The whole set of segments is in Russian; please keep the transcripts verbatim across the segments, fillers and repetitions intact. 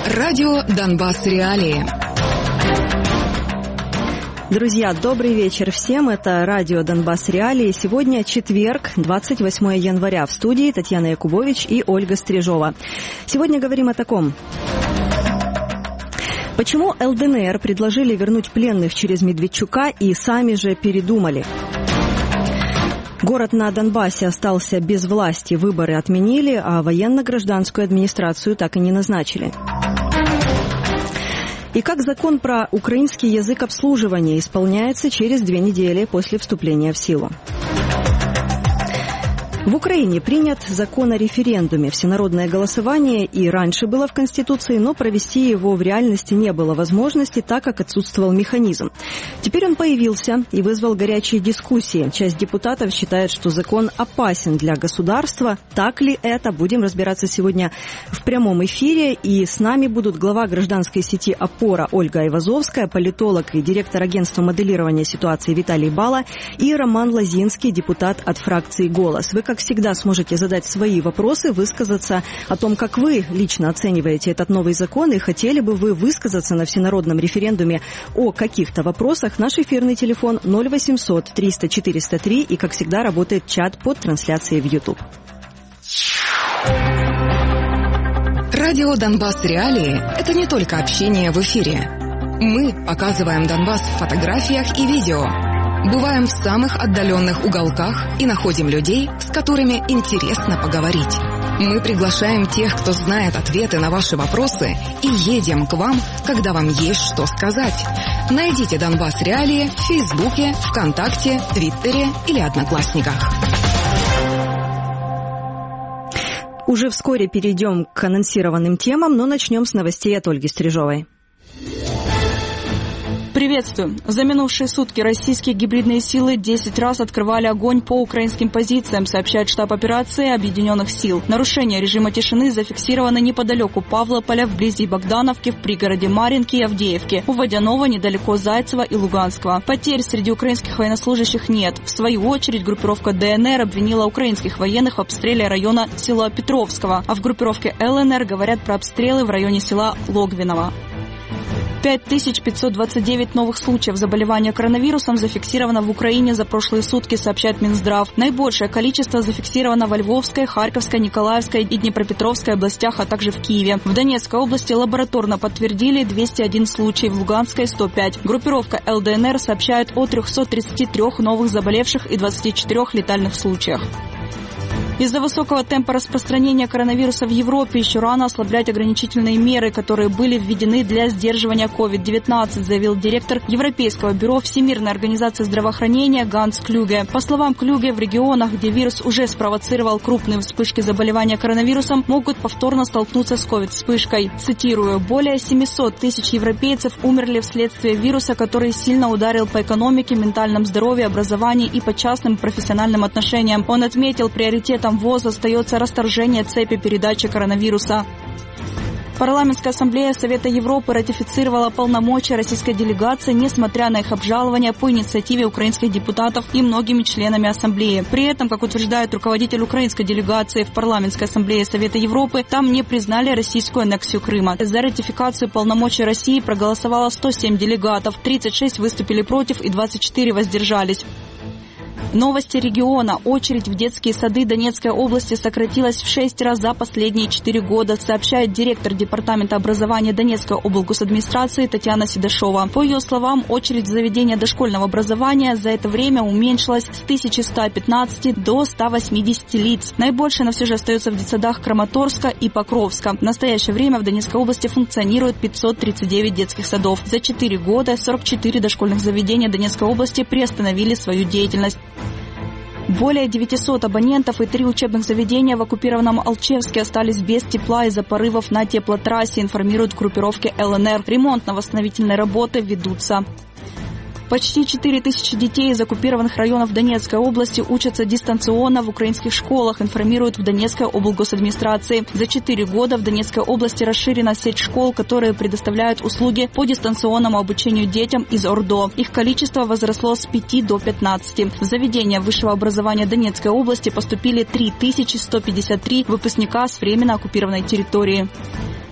Радио «Донбасс. Реалии». Друзья, добрый вечер всем. Это радио «Донбасс. Реалии». Сегодня четверг, двадцать восьмое января. В студии Татьяна Якубович и Ольга Стрижова. Сегодня говорим о таком. Почему эл дэ эн эр предложили вернуть пленных через Медведчука и сами же передумали? Город на Донбассе остался без власти, выборы отменили, а военно-гражданскую администрацию так и не назначили. И как закон про украинский язык обслуживания исполняется через две недели после вступления в силу. В Украине принят закон о референдуме. Всенародное голосование и раньше было в Конституции, но провести его в реальности не было возможности, так как отсутствовал механизм. Теперь он появился и вызвал горячие дискуссии. Часть депутатов считает, что закон опасен для государства. Так ли это? Будем разбираться сегодня в прямом эфире. И с нами будут глава гражданской сети «Опора» Ольга Айвазовская, политолог и директор агентства моделирования ситуации Виталий Бала и Роман Лозинский, депутат от фракции «Голос». Вы, как всегда, сможете задать свои вопросы, высказаться о том, как вы лично оцениваете этот новый закон и хотели бы вы высказаться на всенародном референдуме о каких-то вопросах. Наш эфирный телефон ноль восемьсот триста четыреста три и, как всегда, работает чат под трансляцией в YouTube. Радио «Донбасс. Реалии» — это не только общение в эфире. Мы показываем Донбасс в фотографиях и видео. Бываем в самых отдаленных уголках и находим людей, с которыми интересно поговорить. Мы приглашаем тех, кто знает ответы на ваши вопросы, и едем к вам, когда вам есть что сказать. Найдите «Донбасс. Реалии» в Фейсбуке, ВКонтакте, Твиттере или Одноклассниках. Уже вскоре перейдем к анонсированным темам, но начнем с новостей от Ольги Стрижовой. Приветствую. За минувшие сутки российские гибридные силы десять раз открывали огонь по украинским позициям, сообщает штаб операции Объединенных сил. Нарушение режима тишины зафиксировано неподалеку Павлополя, вблизи Богдановки, в пригороде Марьинки и Авдеевки, у Водяного, недалеко Зайцева и Луганского. Потерь среди украинских военнослужащих нет. В свою очередь, группировка дэ эн эр обвинила украинских военных в обстреле района села Петровского, а в группировке эл эн эр говорят про обстрелы в районе села Логвиново. пять тысяч пятьсот двадцать девять новых случаев заболевания коронавирусом зафиксировано в Украине за прошлые сутки, сообщает Минздрав. Наибольшее количество зафиксировано во Львовской, Харьковской, Николаевской и Днепропетровской областях, а также в Киеве. В Донецкой области лабораторно подтвердили двести один случай, в Луганской – сто пять. Группировка эл дэ эн эр сообщает о трехстах тридцати трёх новых заболевших и двадцати четырёх летальных случаях. Из-за высокого темпа распространения коронавируса в Европе еще рано ослаблять ограничительные меры, которые были введены для сдерживания ковид девятнадцать, заявил директор Европейского бюро Всемирной организации здравоохранения Ганс Клюге. По словам Клюге, в регионах, где вирус уже спровоцировал крупные вспышки заболевания коронавирусом, могут повторно столкнуться с ковид-вспышкой. Цитирую: «Более семисот тысяч европейцев умерли вследствие вируса, который сильно ударил по экономике, ментальном здоровье, образованию и по частным и профессиональным отношениям». Он отметил, приоритетом ВОЗ остается расторжение цепи передачи коронавируса. Парламентская ассамблея Совета Европы ратифицировала полномочия российской делегации, несмотря на их обжалование по инициативе украинских депутатов и многими членами ассамблеи. При этом, как утверждает руководитель украинской делегации в Парламентской ассамблее Совета Европы, там не признали российскую аннексию Крыма. За ратификацию полномочий России проголосовало сто семь делегатов, тридцать шесть выступили против и двадцать четыре воздержались. Новости региона. Очередь в детские сады Донецкой области сократилась в шесть раз за последние четыре года, сообщает директор Департамента образования Донецкой облгосадминистрации Татьяна Седашова. По ее словам, очередь в заведения дошкольного образования за это время уменьшилась с тысячи ста пятнадцати до ста восьмидесяти лиц. Наибольшее, но все же остается в детсадах Краматорска и Покровска. В настоящее время в Донецкой области функционирует пятьсот тридцать девять детских садов. За четыре года сорок четыре дошкольных заведения Донецкой области приостановили свою деятельность. Более девятисот абонентов и три учебных заведения в оккупированном Алчевске остались без тепла из-за порывов на теплотрассе, информируют в группировке эл эн эр. Ремонтно-восстановительные работы ведутся. Почти четыре тысячи детей из оккупированных районов Донецкой области учатся дистанционно в украинских школах, информируют в Донецкой облгосадминистрации. За четыре года в Донецкой области расширена сеть школ, которые предоставляют услуги по дистанционному обучению детям из ОРДО. Их количество возросло с пяти до пятнадцати. В заведения высшего образования Донецкой области поступили три тысячи сто пятьдесят три выпускника с временно оккупированной территории.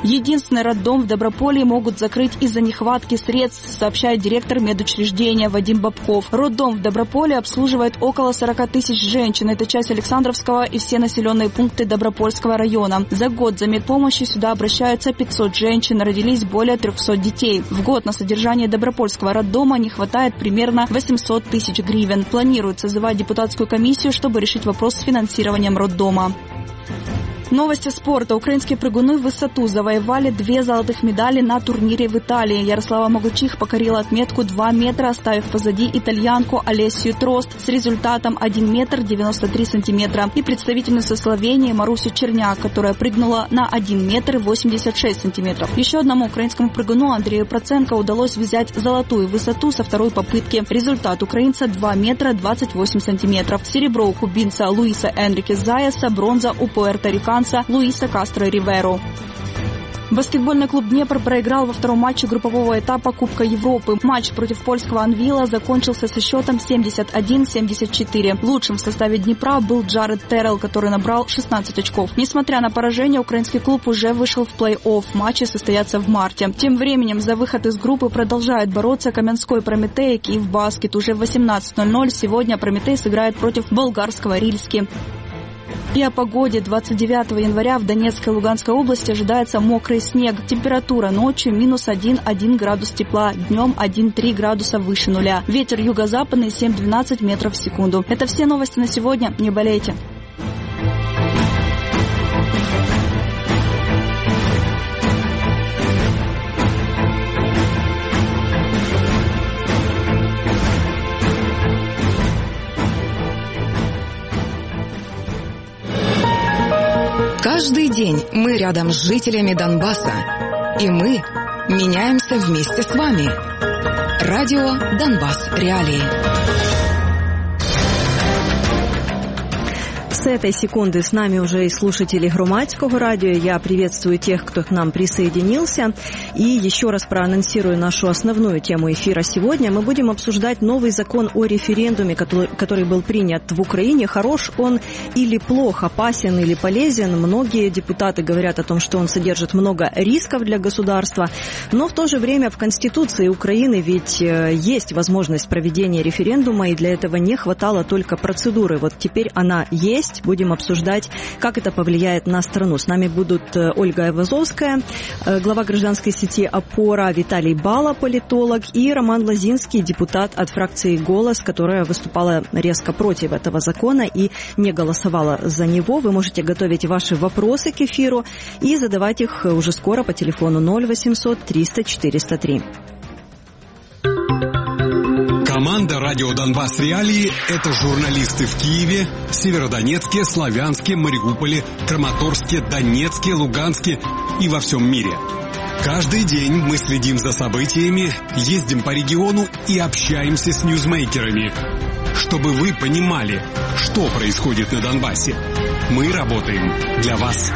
Единственный роддом в Доброполье могут закрыть из-за нехватки средств, сообщает директор медучреждения Вадим Бабков. Роддом в Доброполье обслуживает около сорок тысяч женщин. Это часть Александровского и все населенные пункты Добропольского района. За год за медпомощью сюда обращаются пятьсот женщин, родились более трехсот детей. В год на содержание Добропольского роддома не хватает примерно восемьсот тысяч гривен. Планируют созывать депутатскую комиссию, чтобы решить вопрос с финансированием роддома. Новости спорта. Украинские прыгуны в высоту завоевали две золотых медали на турнире в Италии. Ярослава Могучих покорила отметку два метра, оставив позади итальянку Олесию Трост с результатом один метр девяносто три сантиметра и представительницу Словении Марусю Черняк, которая прыгнула на один метр восемьдесят шесть сантиметров. Еще одному украинскому прыгуну Андрею Проценко удалось взять золотую высоту со второй попытки. Результат украинца два метра двадцать восемь сантиметров. Серебро у кубинца Луиса Энрике Заяса, бронза у пуэрториканца Луиса Кастро Риверо. Баскетбольный клуб «Днепр» проиграл во втором матче группового этапа Кубка Европы. Матч против польского «Анвила» закончился со счетом семьдесят один семьдесят четыре. Лучшим в составе «Днепра» был Джаред Террелл, который набрал шестнадцать очков. Несмотря на поражение, украинский клуб уже вышел в плей-офф. Матчи состоятся в марте. Тем временем за выход из группы продолжает бороться Каменской «Прометей» и «Киевбаскет». Уже в восемнадцать ноль ноль сегодня «Прометей» сыграет против болгарского «Рильски». И о погоде. двадцать девятого января в Донецкой и Луганской области ожидается мокрый снег. Температура ночью минус один — один градус тепла, днем один — три градуса выше нуля. Ветер юго-западный семь — двенадцать метров в секунду. Это все новости на сегодня. Не болейте. Каждый день мы рядом с жителями Донбасса, и мы меняемся вместе с вами. Радио «Донбасс. Реалии». С этой секунды с нами уже и слушатели Громадского радио. Я приветствую тех, кто к нам присоединился. И еще раз проанонсирую нашу основную тему эфира сегодня. Мы будем обсуждать новый закон о референдуме, который, который был принят в Украине. Хорош он или плох, опасен или полезен. Многие депутаты говорят о том, что он содержит много рисков для государства. Но в то же время в Конституции Украины ведь есть возможность проведения референдума, и для этого не хватало только процедуры. Вот теперь она есть. Будем обсуждать, как это повлияет на страну. С нами будут Ольга Айвазовская, глава гражданской сети «Опора», Виталий Бала, политолог, и Роман Лозинский, депутат от фракции «Голос», которая выступала резко против этого закона и не голосовала за него. Вы можете готовить ваши вопросы к эфиру и задавать их уже скоро по телефону ноль восемьсот триста четыреста три. Команда «Радио Донбасс. Реалии» — это журналисты в Киеве, Северодонецке, Славянске, Мариуполе, Краматорске, Донецке, Луганске и во всем мире. Каждый день мы следим за событиями, ездим по региону и общаемся с ньюзмейкерами, чтобы вы понимали, что происходит на Донбассе. Мы работаем для вас.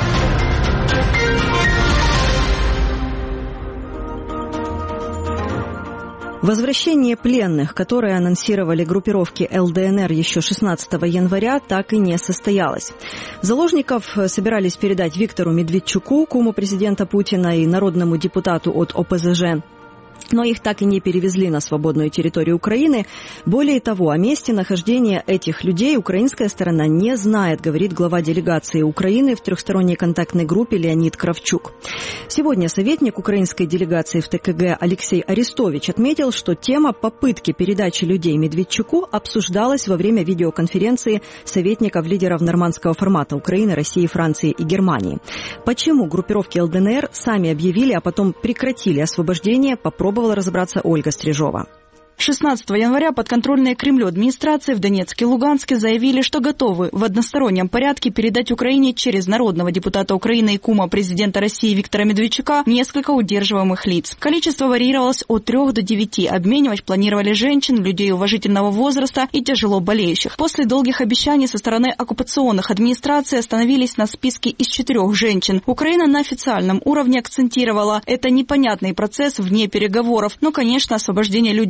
Возвращение пленных, которые анонсировали группировки эл дэ эн эр еще шестнадцатого января, так и не состоялось. Заложников собирались передать Виктору Медведчуку, куму президента Путина, и народному депутату от о пэ зэ жэ. Но их так и не перевезли на свободную территорию Украины. Более того, о месте нахождения этих людей украинская сторона не знает, говорит глава делегации Украины в трехсторонней контактной группе Леонид Кравчук. Сегодня советник украинской делегации в тэ ка гэ Алексей Арестович отметил, что тема попытки передачи людей Медведчуку обсуждалась во время видеоконференции советников лидеров нормандского формата Украины, России, Франции и Германии. Почему группировки эл дэ эн эр сами объявили, а потом прекратили освобождение, попробовала разобраться Ольга Стрижова. шестнадцатого января подконтрольные Кремлю администрации в Донецке и Луганске заявили, что готовы в одностороннем порядке передать Украине через народного депутата Украины и кума президента России Виктора Медведчука несколько удерживаемых лиц. Количество варьировалось от трех до девяти. Обменивать планировали женщин, людей уважительного возраста и тяжело болеющих. После долгих обещаний со стороны оккупационных администраций остановились на списке из четырех женщин. Украина на официальном уровне акцентировала: это непонятный процесс вне переговоров, но, конечно, освобождение людей важно.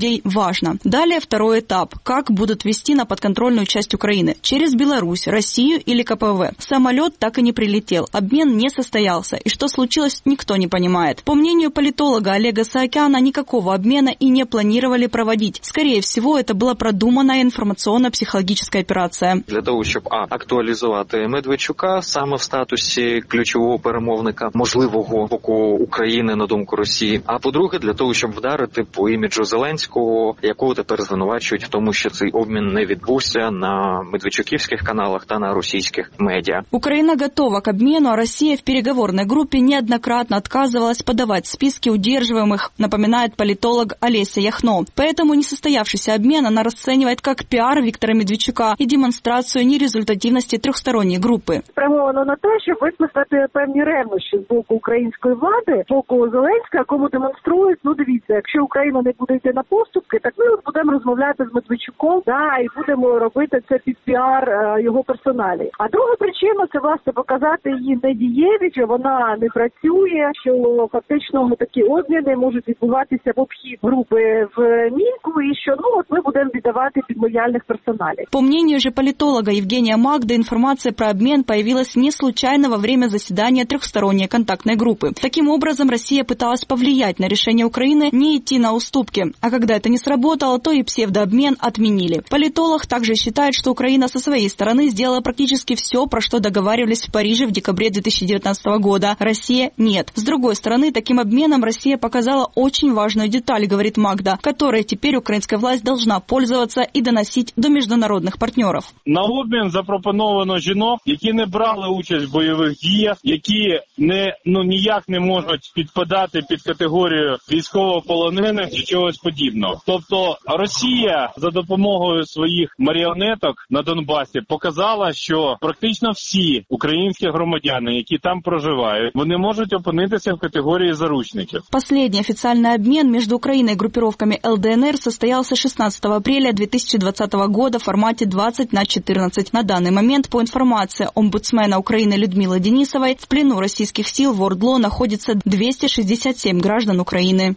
важно. Далее второй этап. Как будут вести на подконтрольную часть Украины? Через Беларусь, Россию или ка пэ вэ? Самолет так и не прилетел. Обмен не состоялся. И что случилось, никто не понимает. По мнению политолога Олега Саакяна, никакого обмена и не планировали проводить. Скорее всего, это была продуманная інформаційно-психологічна операція. Для того, щоб а, актуалізувати Медведчука саме в статусі ключового перемовника, можливого боку України, на думку Росії. А по-друге, для того, щоб вдарити по іміджу Зеленського, якого тепер звинувачують в тому, що цей обмін не відбувся на медведчуківських каналах та на російських медіа. Украина готова к обмену, а Россия в переговорной группе неоднократно отказывалась подавать списки удерживаемых, напоминает политолог Олеся Яхно. Поэтому несостоявшийся обмен она расценивает как пиар Виктора Медведчука и демонстрацию нерезультативности трехсторонней группы. Спрямовано на те, щоб викликати певні ревнощі з боку української влади, з боку Зеленського, кому демонструють, ну дивіться, якщо Україна не буде йти на поступки, так ми будемо розмовляти з Медведчуком, да, і будемо робити це під піар е, його персоналі. А друга причина – це, власне, показати її недієвість, що вона не працює, що фактично такі обміни можуть відбуватися в обхід групи в Мінську, і що, ну, от ми будемо віддавати під лояльних персоналей. По мнению же политолога Евгения Магды, информация про обмен появилась не случайно во время заседания трехсторонней контактной группы. Таким образом, Россия пыталась повлиять на решение Украины не идти на уступки. А когда это не сработало, то и псевдообмен отменили. Политолог также считает, что Украина со своей стороны сделала практически все, про что договаривались в Париже в декабре две тысячи девятнадцатого года. Россия – нет. С другой стороны, таким обменом Россия показала очень важную деталь, говорит Магда, которой теперь украинская власть должна пользоваться и доносить до международных партнеров. На обмін запропоновано жінок, які не брали участь в бойових діях, які не, ну, ніяк не можуть підпадати під категорію військовополонених чи чогось подібного. Тобто Росія за допомогою своїх маріонеток на Донбасі показала, що практично всі українські громадяни, які там проживають, вони можуть опинитися в категории заручников. Последний официальный обмен между Украиной и группировками эл дэ эн эр состоялся шестнадцатого апреля две тысячи двадцатого года в формате двадцать на четырнадцать. На данный момент, по информации омбудсмена Украины Людмилы Денисовой, в плену российских сил в ОРДЛО находится двести шестьдесят семь граждан Украины.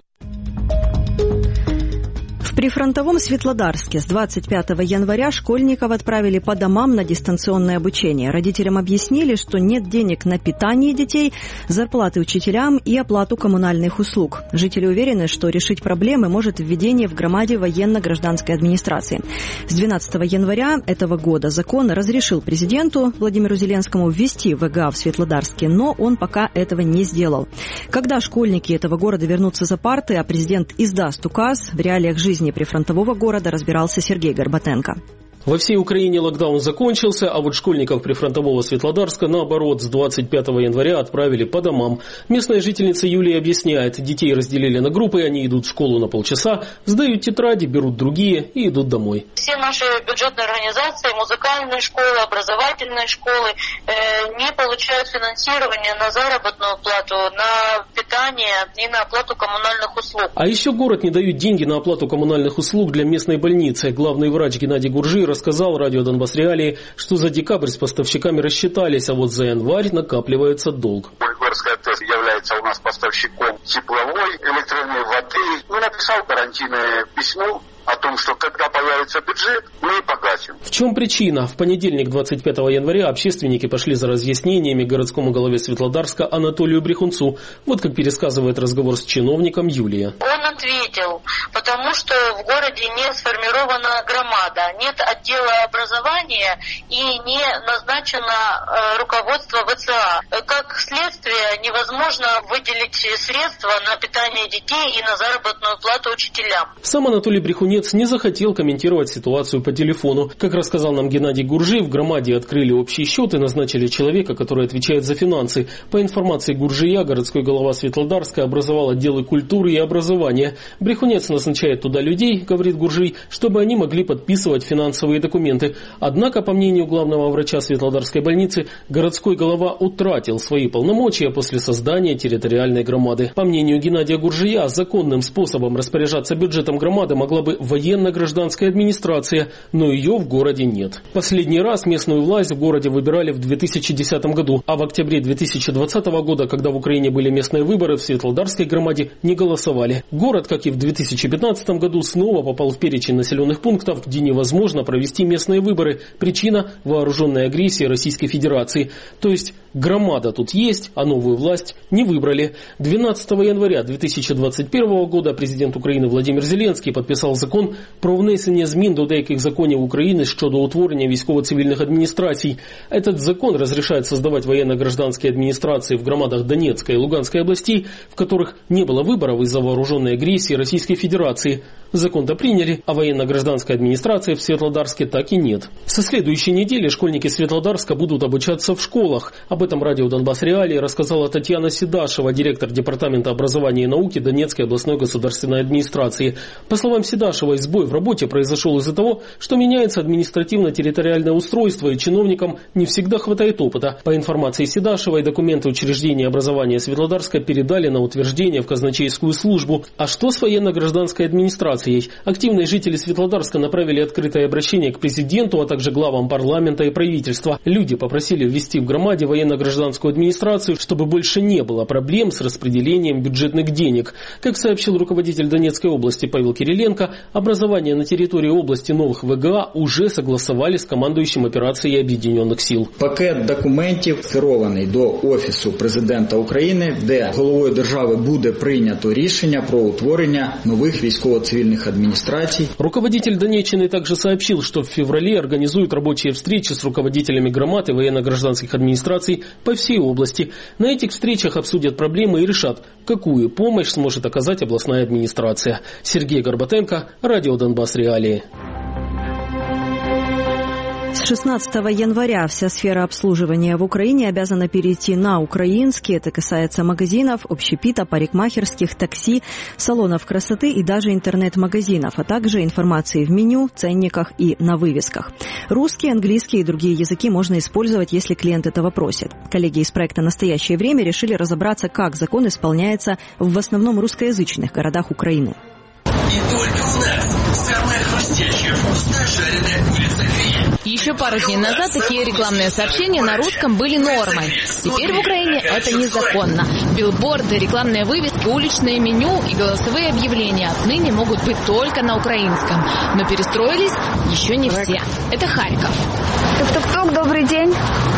В прифронтовом Светлодарске с двадцать пятого января школьников отправили по домам на дистанционное обучение. Родителям объяснили, что нет денег на питание детей, зарплаты учителям и оплату коммунальных услуг. Жители уверены, что решить проблемы может введение в громаде военно-гражданской администрации. С двенадцатого января этого года закон разрешил президенту Владимиру Зеленскому ввести вэ гэ а в Светлодарске, но он пока этого не сделал. Когда школьники этого города вернутся за парты, а президент издаст указ, в реалиях жизни прифронтового города разбирался Сергей Горбатенко. Во всей Украине локдаун закончился, а вот школьников прифронтового Светлодарска, наоборот, с двадцать пятого января отправили по домам. Местная жительница Юлия объясняет, детей разделили на группы, они идут в школу на полчаса, сдают тетради, берут другие и идут домой. Все наши бюджетные организации, музыкальные школы, образовательные школы э, не получают финансирование на заработную плату, на питание и на оплату коммунальных услуг. А еще город не дают деньги на оплату коммунальных услуг для местной больницы. Главный врач Геннадий Гуржий рассказал радио Донбасс Реалии, что за декабрь с поставщиками рассчитались, а вот за январь накапливается долг. Горская ТЭС является у нас поставщиком тепловой, электронной воды. Мы написал гарантийное письмо о том, что когда появится бюджет, мы погасим. В чем причина? В понедельник, двадцать пятого января, общественники пошли за разъяснениями городскому голове Светлодарска Анатолию Брехунцу. Вот как пересказывает разговор с чиновником Юлия. Он ответил, потому что в городе не сформирована громада, нет отдела образования и не назначено руководство вэ цэ а. Как следствие, невозможно выделить средства на питание детей и на заработную плату учителям. Сам Анатолий Брехунец не захотел комментировать ситуацию по телефону. Как рассказал нам Геннадий Гуржий, в громаде открыли общий счет и назначили человека, который отвечает за финансы. По информации Гуржия, городской голова Светлодарска образовал отделы культуры и образования. Брехунец назначает туда людей, говорит Гуржий, чтобы они могли подписывать финансовые документы. Однако, по мнению главного врача Светлодарской больницы, городской голова утратил свои полномочия после создания территориальной громады. По мнению Геннадия Гуржия, законным способом распоряжаться бюджетом громады могла бы военно-гражданская администрация, но ее в городе нет. Последний раз местную власть в городе выбирали в две тысячи десятом году, а в октябре две тысячи двадцатого года, когда в Украине были местные выборы, в Светлодарской громаде не голосовали. Город, как и в две тысячи пятнадцатом году, снова попал в перечень населенных пунктов, где невозможно провести местные выборы. Причина – вооруженная агрессия Российской Федерации. То есть громада тут есть, а новую власть не выбрали. двенадцатого января две тысячи двадцать первого года президент України Владимир Зеленський підписав закон про внесення змін до деяких законів України щодо утворення військово-цивільних адміністрацій. Этот закон разрешает создавать военно-гражданские администрации в громадах Донецкой и Луганской областей, в которых не было выборов из-за вооруженной агрессии Российской Федерации. Закон-то приняли, а военно-гражданской администрации в Светлодарске так и нет. Со следующей недели школьники Светлодарска будут обучаться в школах. Об этом радио «Донбасс Реалии» рассказала Татьяна Седашева, директор Департамента образования и науки Донецкой областной государственной администрации. По словам Седашевой, сбой в работе произошел из-за того, что меняется административно-территориальное устройство, и чиновникам не всегда хватает опыта. По информации Седашевой, документы учреждения образования Светлодарска передали на утверждение в казначейскую службу. А что с военно-гражданской администрацией? Активные жители Светлодарска направили открытое обращение к президенту, а также главам парламента и правительства. Люди попросили ввести в громаде военно-гражданскую администрацию, чтобы больше не было проблем с распределением бюджетных денег. Как сообщил руководитель Донецкой области Павел Кириленко, образование на территории области новых ВГА уже согласовали с командующим операцией Об'єднаних сил. Пакет документів скерований до Офісу президента України, де головою держави буде прийнято рішення про утворення нових військово-цивільних администраций. Руководитель Донеччины также сообщил, что в феврале организуют рабочие встречи с руководителями громад и военно-гражданских администраций по всей области. На этих встречах обсудят проблемы и решат, какую помощь сможет оказать областная администрация. Сергей Горбатенко, радио «Донбасс Реалии». С шестнадцатого января вся сфера обслуживания в Украине обязана перейти на украинский. Это касается магазинов, общепита, парикмахерских, такси, салонов красоты и даже интернет-магазинов, а также информации в меню, ценниках и на вывесках. Русский, английский и другие языки можно использовать, если клиент этого просит. Коллеги из проекта «Настоящее время» решили разобраться, как закон исполняется в основном русскоязычных городах Украины. И только у нас самая хрустящая, вкусная жареная курица гриль. Еще пару дней назад такие рекламные сообщения на русском были нормой. Теперь в Украине это незаконно. Билборды, рекламные вывески, уличное меню и голосовые объявления отныне могут быть только на украинском. Но перестроились еще не все. Это Харьков. Тук-тук-тук, добрый день.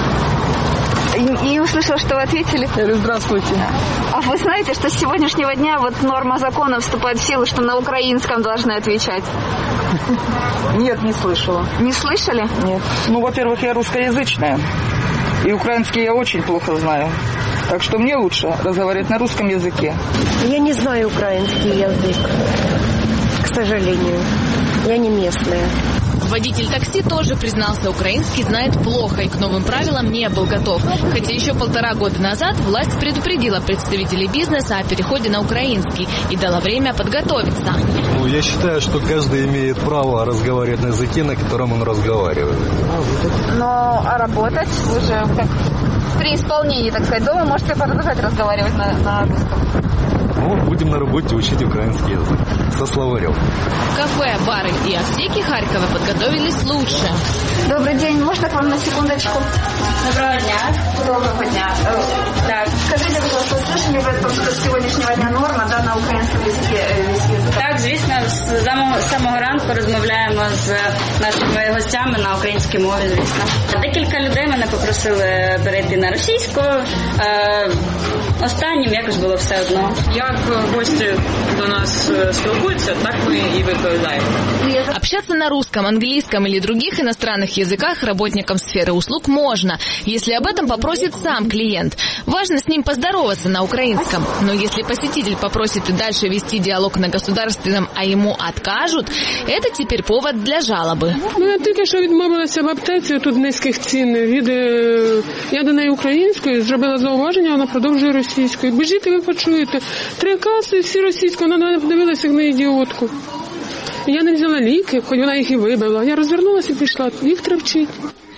Не услышала, что вы ответили. Здравствуйте. А вы знаете, что с сегодняшнего дня вот норма закона вступает в силу, что на украинском должны отвечать? Нет, не слышала. Не слышали? Нет. Ну, во-первых, я русскоязычная. И украинский я очень плохо знаю. Так что мне лучше разговаривать на русском языке. Я не знаю украинский язык, к сожалению. Я не местная. Водитель такси тоже признался, украинский знает плохо и к новым правилам не был готов. Хотя еще полтора года назад власть предупредила представителей бизнеса о переходе на украинский и дала время подготовиться. Ну, я считаю, что каждый имеет право разговаривать на языке, на котором он разговаривает. Но а работать вы же как при исполнении, так сказать, дома можете продолжать разговаривать на, на русском? Ну, будем на работе учить украинский язык со словарем. Кафе, бары и аптеки Харькова подготовились лучше. Добрый день, можно к вам на секундочку? Доброго дня. Доброго дня. Так, скажите, пожалуйста, слышали вы о том, что с сегодняшнего дня норма, да, на українському язикі? Так, звісно, з самого ранку розмовляємо з нашими гостями на українській мові, звісно. Декілька людей мене попросили перейти на російську. Останнім якось було все одно. Як гості до нас спілкуються, так ми і відповідаємо. Общаться на русском, английском или других иностранных языках работникам сферы услуг можно, если об этом попросит сам клиент. Важно с ним поздороваться на украинском. Но если посетитель попросит и дальше вести диалог на государственном, а ему откажут, это теперь повод для жалобы. Вона тільки що відмовилася в аптеці, тут низьких цін. Від, я до неї українською, зробила зауваження, вона продовжує російською. Біжіть, ви почуєте. Три каси, всі російською, вона подивилася як на ідіотку. Я не взяла ліки, хоч вона їх і вибила. Я розвернулася і пішла. Їх треба вчити.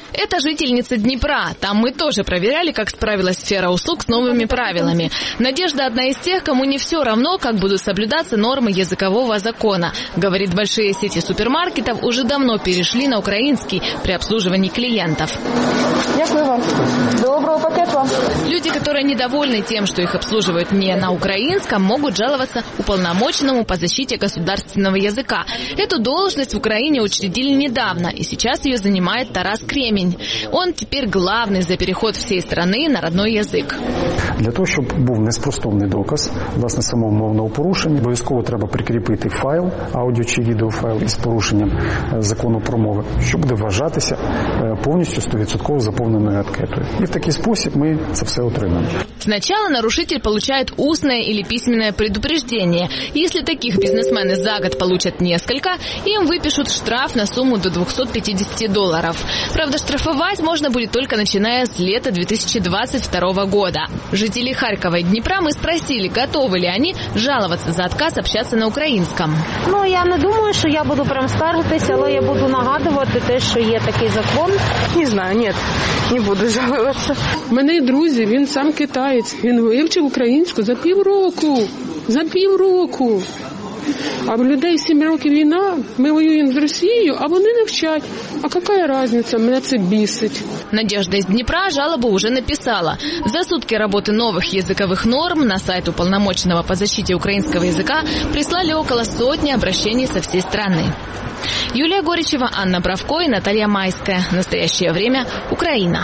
Это жительница Днепра. Там мы тоже проверяли, как справилась сфера услуг с новыми правилами. Надежда одна из тех, кому не все равно, как будут соблюдаться нормы языкового закона. Говорит, большие сети супермаркетов уже давно перешли на украинский при обслуживании клиентов. Дякую вам. Доброго пакета. Люди, которые недовольны тем, что их обслуживают не на украинском, могут жаловаться уполномоченному по защите государственного языка. Эту должность в Украине учредили недавно, и сейчас ее занимает Тарас Кремень. Он теперь главный за переход всей страны на родной язик. Для того, щоб був неспростовний доказ, власне, самого мовного порушення, обов'язково треба прикріпити файл, аудіо чи відеофайл із порушенням закону про мови, що буде вважатися повністю сто відсотків заповненою анкетою. І в такий спосіб ми це все отримаємо. Сначала нарушитель получает устное или письменное предупреждение. Если таких бизнесмены за год получат несколько, им выпишут штраф на сумму до двести пятьдесят долларов. Правда, штрафовать можно будет только начиная с лета две тысячи двадцать второго года. Жителей Харькова и Днепра мы спросили, готовы ли они жаловаться за отказ общаться на українському. Ну, я не думаю, що я буду прям скаржитися, але я буду нагадувати те, що є такий закон. Не знаю, ні, не буду жалуватися. У мене друзі, він сам китаєць, він вивчив українську за півроку, за півроку. А в людей сім років війна, ми воюємо з Росією, а вони не вчать. А яка різниця? Мене це бісить. Надежда из Днепра жалобу уже написала. За сутки работы новых языковых норм на сайт уполномоченного по защите украинского языка прислали около сотни обращений со всей страны. Юлия Горичева, Анна Бравко и Наталья Майская. Настоящее время. Украина.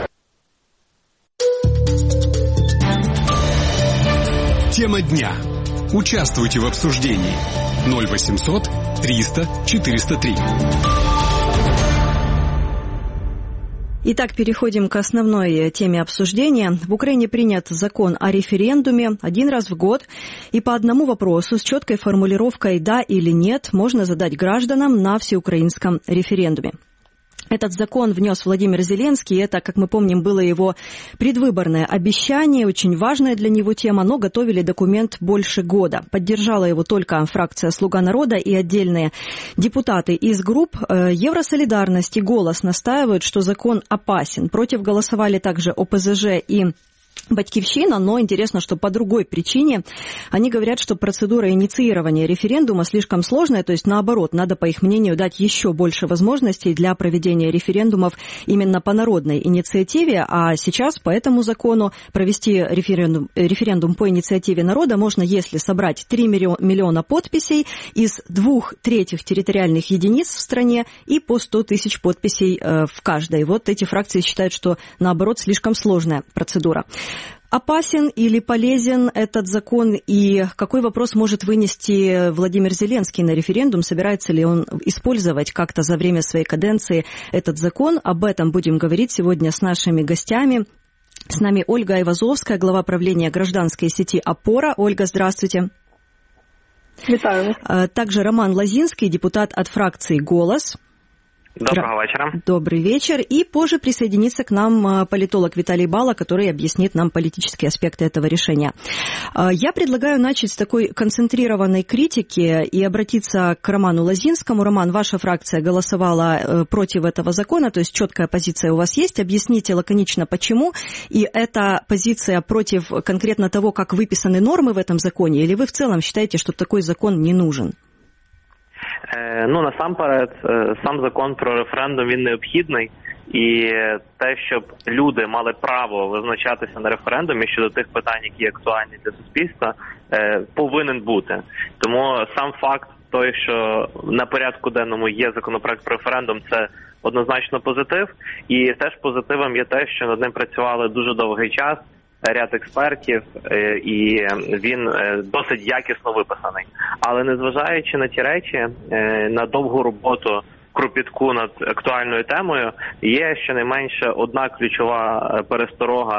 Тема дня. Участвуйте в обсуждении. ноль восемьсот триста четыреста три. Итак, переходим к основной теме обсуждения. В Украине принят закон о референдуме один раз в год, и по одному вопросу с четкой формулировкой «да» или «нет» можно задать гражданам на всеукраинском референдуме. Этот закон внес Владимир Зеленский. Это, как мы помним, было его предвыборное обещание, очень важная для него тема, но готовили документ больше года. Поддержала его только фракция «Слуга народа» и отдельные депутаты из групп. Евросолидарность и «Голос» настаивают, что закон опасен. Против голосовали также О Пэ Зэ Жэ и Батькивщина, но интересно, что по другой причине. Они говорят, что процедура инициирования референдума слишком сложная, то есть наоборот, надо, по их мнению, дать еще больше возможностей для проведения референдумов именно по народной инициативе, а сейчас по этому закону провести референдум, референдум по инициативе народа можно, если собрать три миллиона подписей из двух третьих территориальных единиц в стране и по сто тысяч подписей в каждой. Вот эти фракции считают, что наоборот слишком сложная процедура. Опасен или полезен этот закон, и какой вопрос может вынести Владимир Зеленский на референдум? Собирается ли он использовать как-то за время своей каденции этот закон? Об этом будем говорить сегодня с нашими гостями. С нами Ольга Айвазовская, глава правления гражданской сети «Опора». Ольга, здравствуйте. Витаю. Также Роман Лозинский, депутат от фракции «Голос». Доброго вечера. Добрый вечер. И позже присоединится к нам политолог Виталий Бала, который объяснит нам политические аспекты этого решения. Я предлагаю начать с такой концентрированной критики и обратиться к Роману Лозинскому. Роман, ваша фракция голосовала против этого закона, то есть четкая позиция у вас есть. Объясните лаконично, почему. И эта позиция против конкретно того, как выписаны нормы в этом законе, или вы в целом считаете, что такой закон не нужен? Ну, насамперед, сам закон про референдум, він необхідний. І те, щоб люди мали право визначатися на референдумі щодо тих питань, які актуальні для суспільства, повинен бути. Тому сам факт той, що на порядку денному є законопроект про референдум, це однозначно позитив. І теж позитивом є те, що над ним працювали дуже довгий час, ряд експертів, і він досить якісно виписаний. Але незважаючи на ті речі, на довгу роботу кропітку над актуальною темою, є щонайменше одна ключова пересторога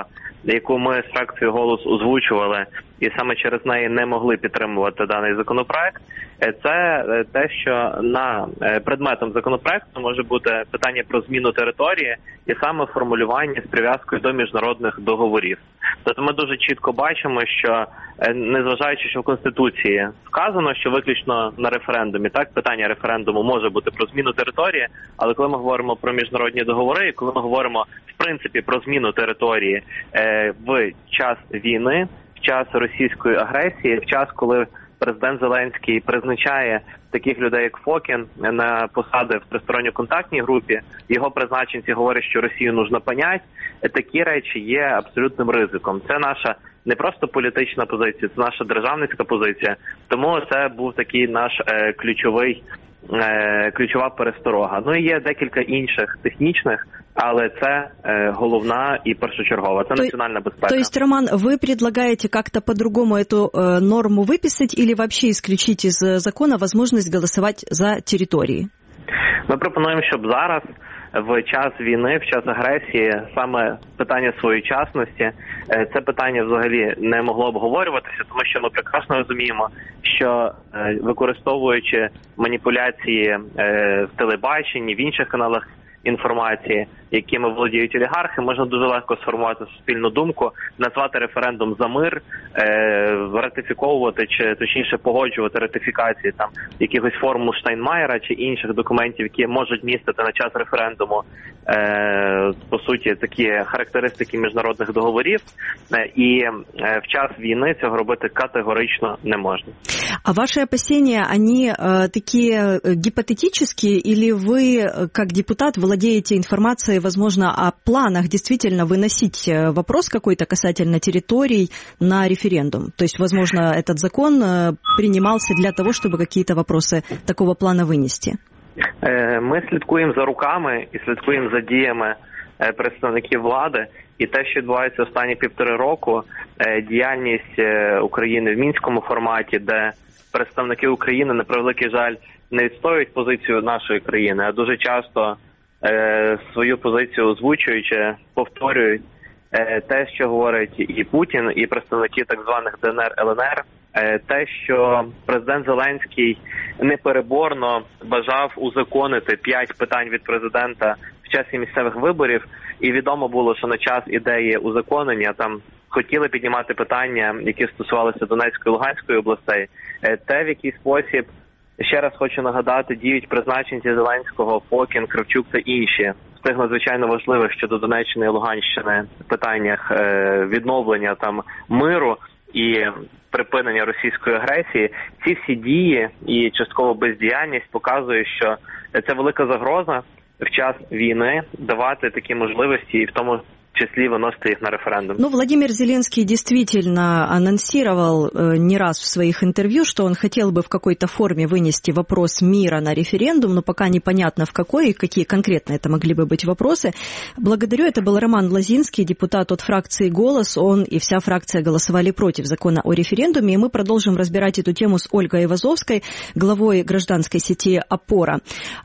яку ми з фракцією «Голос» озвучували, і саме через неї не могли підтримувати даний законопроект, це те, що на предметом законопроекту може бути питання про зміну території і саме формулювання з прив'язкою до міжнародних договорів. Тобто ми дуже чітко бачимо, що незважаючи, що в Конституції сказано, що виключно на референдумі, так, питання референдуму може бути про зміну території, але коли ми говоримо про міжнародні договори, коли ми говоримо в принципі про зміну території е, в час війни, в час російської агресії, в час, коли президент Зеленський призначає таких людей, як Фокін, на посади в тристоронній контактній групі, його призначенці говорять, що Росію нужно понять, такі речі є абсолютним ризиком. Це наша не просто політична позиція, це наша державницька позиція. Тому це був такий наш е, ключовий, е, ключова пересторога. Ну і є декілька інших технічних, але це э, головна и першочергова, это национальная безопасность. То есть, Роман, вы предлагаете как-то по-другому эту э, норму выписать или вообще исключить из закона возможность голосовать за территории? Ми пропонуємо, щоб зараз, в час війни, в час агресії, саме питання своєчасності, це питання взагалі не могло обговорюватися, тому що ми прекрасно розуміємо, що використовуючи маніпуляції в телебаченні, в інших каналах інформації, якими володіють олігархи, можна дуже легко сформувати суспільну думку, назвати референдум за мир, е, ратифіковувати чи точніше погоджувати ратифікації там якихось формул Штайнмаєра чи інших документів, які можуть містити на час референдуму е, по суті такі характеристики міжнародних договорів, е, і е, в час війни цього робити категорично не можна. А ваши опасения, они э, такие гипотетические, или вы, как депутат, владеете информацией, возможно, о планах действительно выносить вопрос какой-то касательно территорий на референдум? То есть, возможно, этот закон принимался для того, чтобы какие-то вопросы такого плана вынести? Ми слідкуємо за руками і слідкуємо за діями представників влади. І те, що відбувається останні півтори року, діяльність України в мінському форматі, де представники України, на превеликий жаль, не відстоюють позицію нашої країни, а дуже часто е, свою позицію озвучуючи, повторюють е, те, що говорить і Путін, і представники так званих Де Ен Ер, Ел Ен Ер, е, те, що президент Зеленський непереборно бажав узаконити п'ять питань від президента в часі місцевих виборів, і відомо було, що на час ідеї узаконення там хотіли піднімати питання, які стосувалися Донецької і Луганської областей. Те, в який спосіб, ще раз хочу нагадати, діють призначенці Зеленського, Фокін, Кравчук та інші в тих надзвичайно важливих щодо Донеччини і Луганщини питаннях відновлення там миру і припинення російської агресії. Ці всі дії і частково бездіяльність показує, що це велика загроза в час війны давати такі можливості і в тому числе выносить их на референдум. Ну, Владимир Зеленский действительно анонсировал э, не раз в своих интервью, что он хотел бы в какой-то форме вынести вопрос мира на референдум, но пока непонятно в какой и какие конкретно это могли бы быть вопросы. Благодарю. Это был Роман Лозинский, депутат от фракции «Голос». Он и вся фракция голосовали против закона о референдуме, и мы продолжим разбирать эту тему с Ольгой Айвазовской, главой гражданской сети «Опора».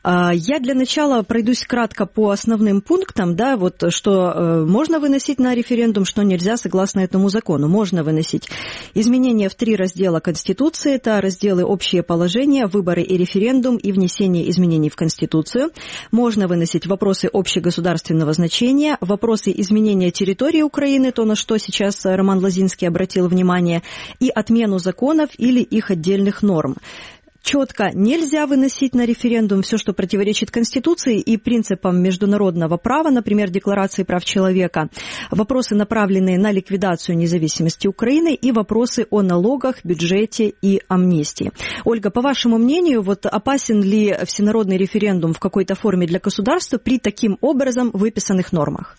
Я для начала пройдусь кратко по основным пунктам, да, вот что можно Можно выносить на референдум, что нельзя согласно этому закону. Можно выносить изменения в три раздела Конституции. Это разделы «Общие положения», «Выборы и референдум» и «Внесение изменений в Конституцию». Можно выносить вопросы общегосударственного значения, вопросы изменения территории Украины, то, на что сейчас Роман Лозинский обратил внимание, и отмену законов или их отдельных норм. Четко нельзя выносить на референдум все, что противоречит Конституции и принципам международного права, например, Декларации прав человека, вопросы, направленные на ликвидацию независимости Украины, и вопросы о налогах, бюджете и амнистии. Ольга, по вашему мнению, вот опасен ли всенародный референдум в какой-то форме для государства при таким образом выписанных нормах?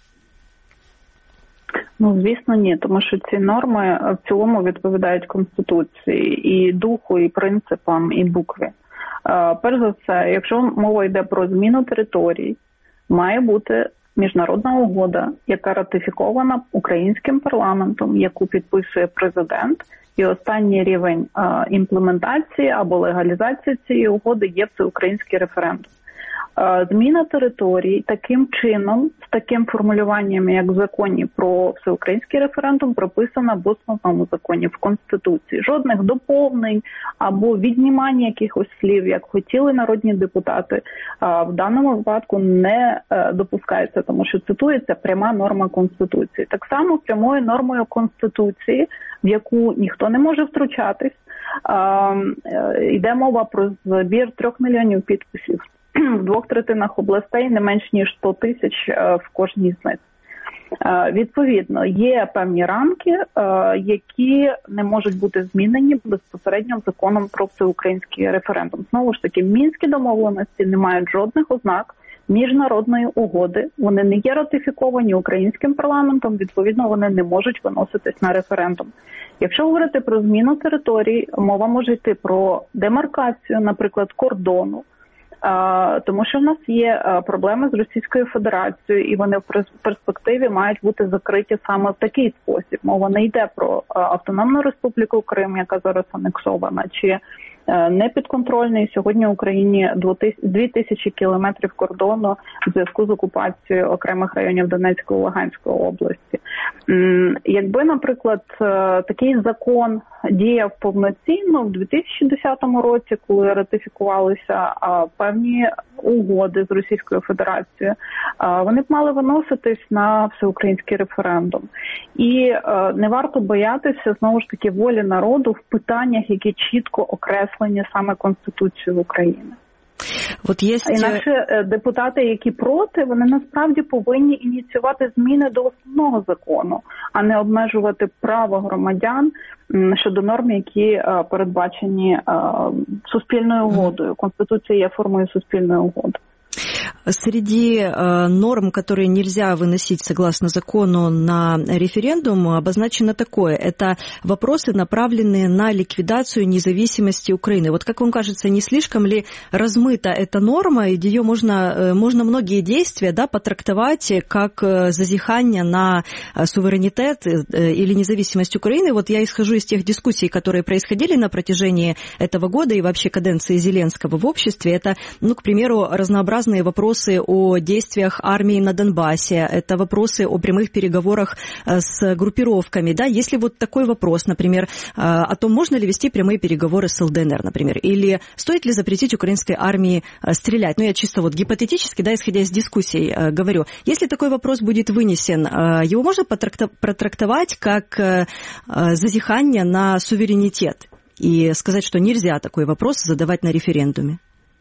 Ну, звісно, ні, тому що ці норми в цілому відповідають Конституції і духу, і принципам, і букві. Перш за все, якщо мова йде про зміну територій, має бути міжнародна угода, яка ратифікована українським парламентом, яку підписує президент, і останній рівень імплементації або легалізації цієї угоди є всеукраїнський референдум. Зміна територій таким чином, з таким формулюванням, як в законі про всеукраїнський референдум, прописана в основному законі, в Конституції. Жодних доповнень або віднімання якихось слів, як хотіли народні депутати, в даному випадку не допускається, тому що цитується пряма норма Конституції. Так само прямою нормою Конституції, в яку ніхто не може втручатись, йде мова про збір трьох мільйонів підписів в двох третинах областей, не менш ніж сто тисяч в кожній з них. Відповідно, є певні рамки, які не можуть бути змінені безпосередньо законом про всеукраїнський референдум. Знову ж таки, Мінські домовленості не мають жодних ознак міжнародної угоди, вони не є ратифіковані українським парламентом, відповідно, вони не можуть виноситись на референдум. Якщо говорити про зміну територій, мова може йти про демаркацію, наприклад, кордону, тому що в нас є проблеми з Російською Федерацією, і вони в перспективі мають бути закриті саме в такий спосіб. Мова не йде про Автономну Республіку Крим, яка зараз анексована, чи непідконтрольний сьогодні Україні дві тисячі кілометрів кордону в зв'язку з окупацією окремих районів Донецької і Луганської області. Якби, наприклад, такий закон діяв повноцінно в дві тисячі десятому році, коли ратифікувалися певні угоди з Російською Федерацією, вони б мали виноситись на всеукраїнський референдум. І не варто боятися, знову ж таки, волі народу в питаннях, які чітко окреслені саме Конституцією України. От є... Інакше депутати, які проти, вони насправді повинні ініціювати зміни до основного закону, а не обмежувати право громадян щодо норм, які передбачені суспільною угодою. Конституція є формою суспільної угоди. Среди э, норм, которые нельзя выносить согласно закону на референдум, обозначено такое. Это вопросы, направленные на ликвидацию независимости Украины. Вот как вам кажется, не слишком ли размыта эта норма, и ее можно, можно многие действия, да, потрактовать как зазихание на суверенитет или независимость Украины? Вот я исхожу из тех дискуссий, которые происходили на протяжении этого года и вообще каденции Зеленского в обществе. Это, ну, к примеру, разнообразные вопросы о действиях армии на Донбассе, это вопросы о прямых переговорах с группировками, да, если вот такой вопрос, например, о том, можно ли вести прямые переговоры с ЛДНР, например, или стоит ли запретить украинской армии стрелять, ну, я чисто вот гипотетически, да, исходя из дискуссий говорю, если такой вопрос будет вынесен, его можно протрактовать как зазихание на суверенитет и сказать, что нельзя такой вопрос задавать на референдуме?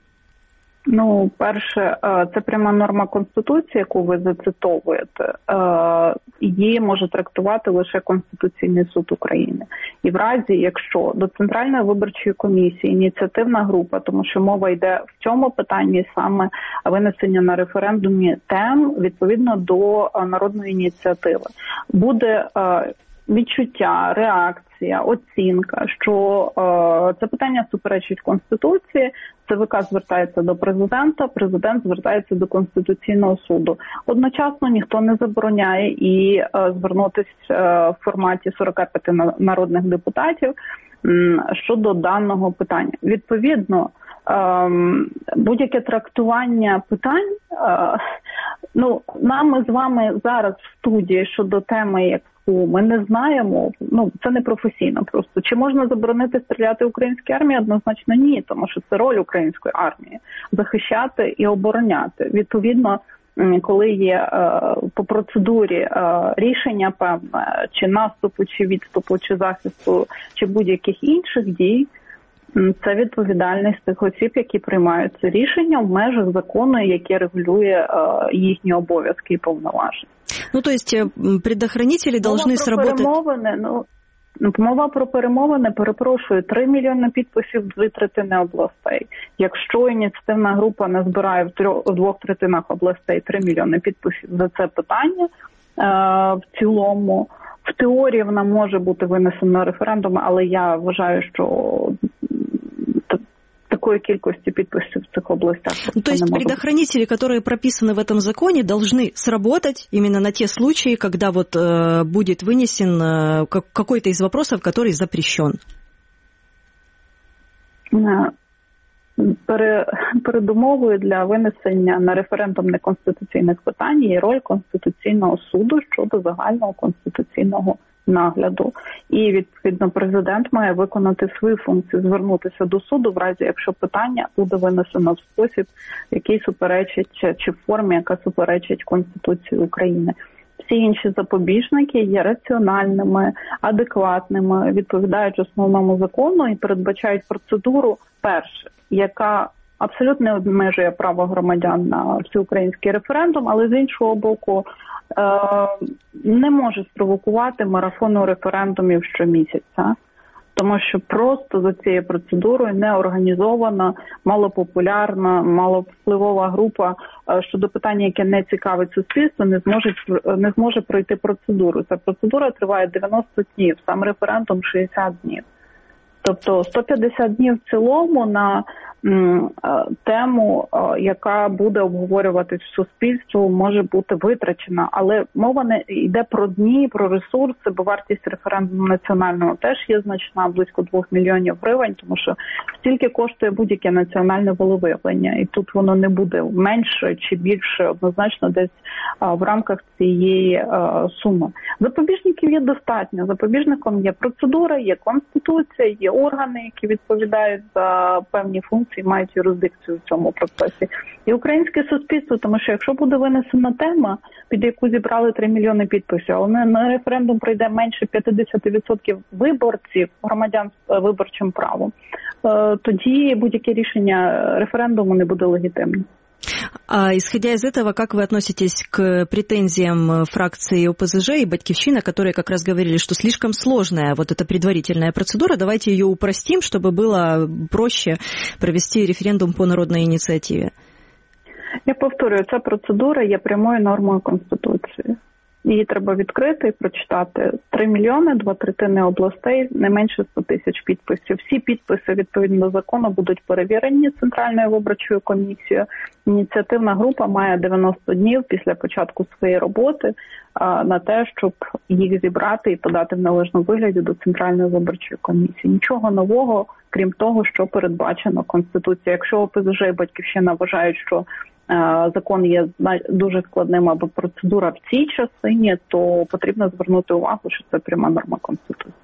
Ну, перше, це пряма норма Конституції, яку ви зацитовуєте. Її може трактувати лише Конституційний суд України. І в разі, якщо до Центральної виборчої комісії ініціативна група, тому що мова йде в цьому питанні саме винесення на референдумі тем відповідно до народної ініціативи, буде відчуття, реакція, оцінка, що е, це питання суперечить Конституції, ЦВК звертається до президента, президент звертається до Конституційного суду. Одночасно ніхто не забороняє і е, звернутися е, в форматі сорок п'ять народних депутатів м, щодо даного питання. Відповідно, е, будь-яке трактування питань, е, ну, нами з вами зараз в студії щодо теми, як ми не знаємо, ну, це не професійно просто. Чи можна заборонити стріляти українській армії? Однозначно ні, тому що це роль української армії – захищати і обороняти. Відповідно, коли є е, по процедурі е, рішення певне, чи наступу, чи відступу, чи захисту, чи будь-яких інших дій, це відповідальність тих осіб, які приймають це рішення в межах закону, яке регулює е, їхні обов'язки і повноваження. Ну, то есть предохранители должны сработать... Ну, мова про перемовини, перепрошую, три мільйони підписів в дві третини областей. Якщо ініціативна група назбирає в, трьох, в двох третинах областей три мільйони підписів за це питання, е, в цілому, в теорії вона може бути винесена на референдум, але я вважаю, що такой кількості підписів в цих областях. Ну, то есть предохранители, которые прописаны в этом законе, должны сработать именно на те случаи, когда вот э, будет вынесен э, какой-то из вопросов, который запрещен. передумовою для винесення на референдум неконституційних питань є роль Конституційного суду щодо загального конституційного нагляду. І, відповідно, президент має виконати свою функцію, звернутися до суду в разі, якщо питання буде винесено в спосіб, який суперечить, чи в формі, яка суперечить Конституції України. Всі інші запобіжники є раціональними, адекватними, відповідають основному закону і передбачають процедуру, перше, яка абсолютно не обмежує право громадян на всеукраїнський референдум, але з іншого боку не може спровокувати марафону референдумів щомісяця. Тому що просто за цією процедурою неорганізована, малопопулярна, маловпливова група щодо питання, яке не цікавить суспільство, не зможе, не зможе пройти процедуру. Ця процедура триває дев'яносто днів, сам референдум шістдесят днів. Тобто сто п'ятдесят днів в цілому на м, тему, яка буде обговорюватись в суспільству, може бути витрачена. Але мова не йде про дні, про ресурси, бо вартість референдуму національного теж є значна, близько двох мільйонів гривень, тому що стільки коштує будь-яке національне волевиявлення. І тут воно не буде менше чи більше, однозначно десь а, в рамках цієї а, суми. Запобіжників є достатньо. Запобіжником є процедура, є конституція, є органи, які відповідають за певні функції, мають юрисдикцію в цьому процесі. І українське суспільство, тому що якщо буде винесена тема, під яку зібрали три мільйони підписів, але на референдум прийде менше п'ятдесят відсотків виборців, громадян з виборчим правом, тоді будь-яке рішення референдуму не буде легітимним. А исходя из этого, как вы относитесь к претензиям фракции ОПЗЖ и Батькивщина, которые как раз говорили, что слишком сложная вот эта предварительная процедура, давайте ее упростим, чтобы было проще провести референдум по народной инициативе? Я повторюю, ця процедура є прямою нормою Конституції. Її треба відкрити і прочитати. три мільйони, два третини областей, не менше сто тисяч підписів. Всі підписи, відповідно до закону, будуть перевірені Центральною виборчою комісією. Ініціативна група має дев'яносто днів після початку своєї роботи а, на те, щоб їх зібрати і подати в належному вигляді до Центральної виборчої комісії. Нічого нового, крім того, що передбачено Конституцією. Якщо ОПЗЖ і Батьківщина вважають, що закон є дуже складним або процедура в цій частині, то потрібно звернути увагу, що це пряма норма Конституції.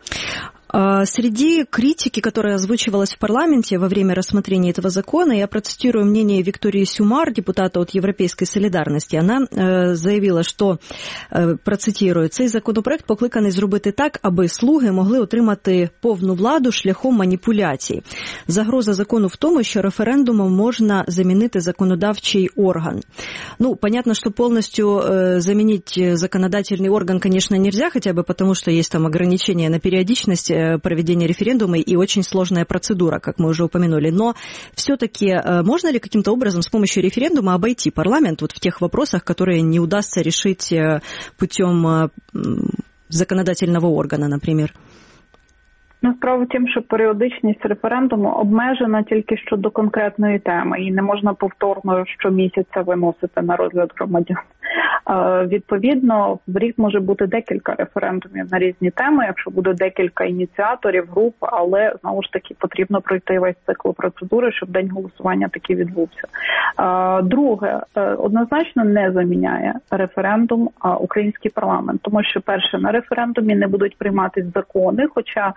Среди критики, которая озвучивалась в парламенте во время рассмотрения этого закона, я процитирую мнение Виктории Сюмар, депутата от Європейської солідарності. Вона заявила, що, процитирую, цей законопроект покликаний зробити так, аби слуги могли отримати повну владу шляхом маніпуляцій. Загроза закону в тому, що референдумом можна замінити законодавчий орган. Ну, понятно, что полностью заменить законодательный орган, конечно, нельзя, хотя бы потому, что есть там ограничения на периодичность проведения референдума и очень сложная процедура, как мы уже упомянули. Но все-таки можно ли каким-то образом с помощью референдума обойти парламент вот в тех вопросах, которые не удастся решить путем законодательного органа, например? Ну, справа в тім, що періодичність референдуму обмежена тільки щодо конкретної теми, і не можна повторно щомісяця виносити на розгляд громадян. Е, відповідно, в рік може бути декілька референдумів на різні теми, якщо буде декілька ініціаторів, груп, але, знову ж таки, потрібно пройти весь цикл процедури, щоб день голосування таки відбувся. Е, друге, е, однозначно не заміняє референдум е, український парламент, тому що, перше, на референдумі не будуть прийматись закони, хоча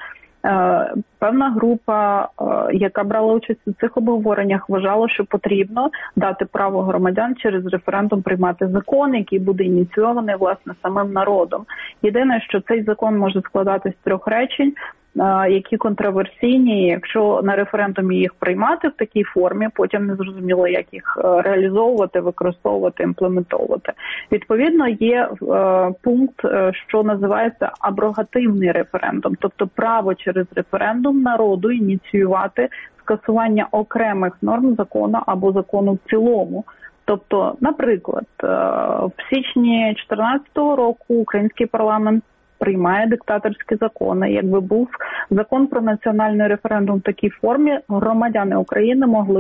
певна група, яка брала участь у цих обговореннях, вважала, що потрібно дати право громадян через референдум приймати закон, який буде ініційований, власне, самим народом. Єдине, що цей закон може складатись з трьох речень, які контроверсійні, якщо на референдумі їх приймати в такій формі, потім не зрозуміло, як їх реалізовувати, використовувати, імплементовувати. Відповідно, є е, пункт, що називається аброгативний референдум, тобто право через референдум народу ініціювати скасування окремих норм закону або закону в цілому. Тобто, наприклад, е, в січні дві тисячі чотирнадцятого року український парламент приймає диктаторські закони. Якби був закон про національний референдум в такій формі, громадяни України могли б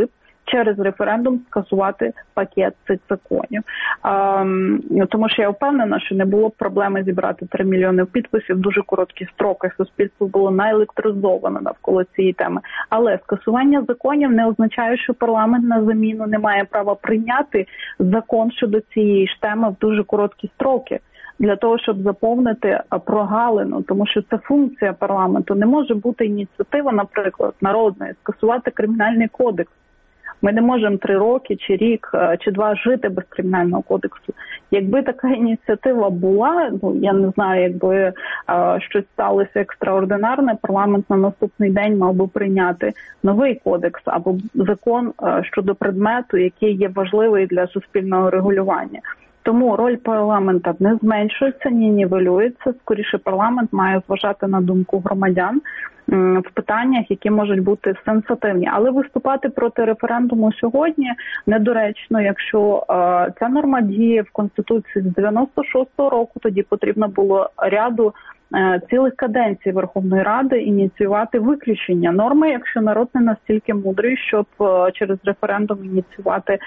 через референдум скасувати пакет цих законів. А, тому що я впевнена, що не було б проблеми зібрати три мільйони підписів в дуже короткі строки. Суспільство було наелектризовано навколо цієї теми. Але скасування законів не означає, що парламент на заміну не має права прийняти закон щодо цієї ж теми в дуже короткі строки. Для того, щоб заповнити прогалину, тому що це функція парламенту. Не може бути ініціатива, наприклад, народної, скасувати кримінальний кодекс. Ми не можемо три роки, чи рік, чи два жити без кримінального кодексу. Якби така ініціатива була, ну, я не знаю, якби а, щось сталося екстраординарне, парламент на наступний день мав би прийняти новий кодекс або закон а, щодо предмету, який є важливий для суспільного регулювання. Тому роль парламента не зменшується, ні нівелюється. Скоріше, парламент має зважати на думку громадян в питаннях, які можуть бути сенситивні. Але виступати проти референдуму сьогодні недоречно, якщо е, ця норма діє в Конституції з дев'яносто шостого року, тоді потрібно було ряду е, цілих каденцій Верховної Ради ініціювати виключення норми, якщо народ не настільки мудрий, щоб е, через референдум ініціювати, е,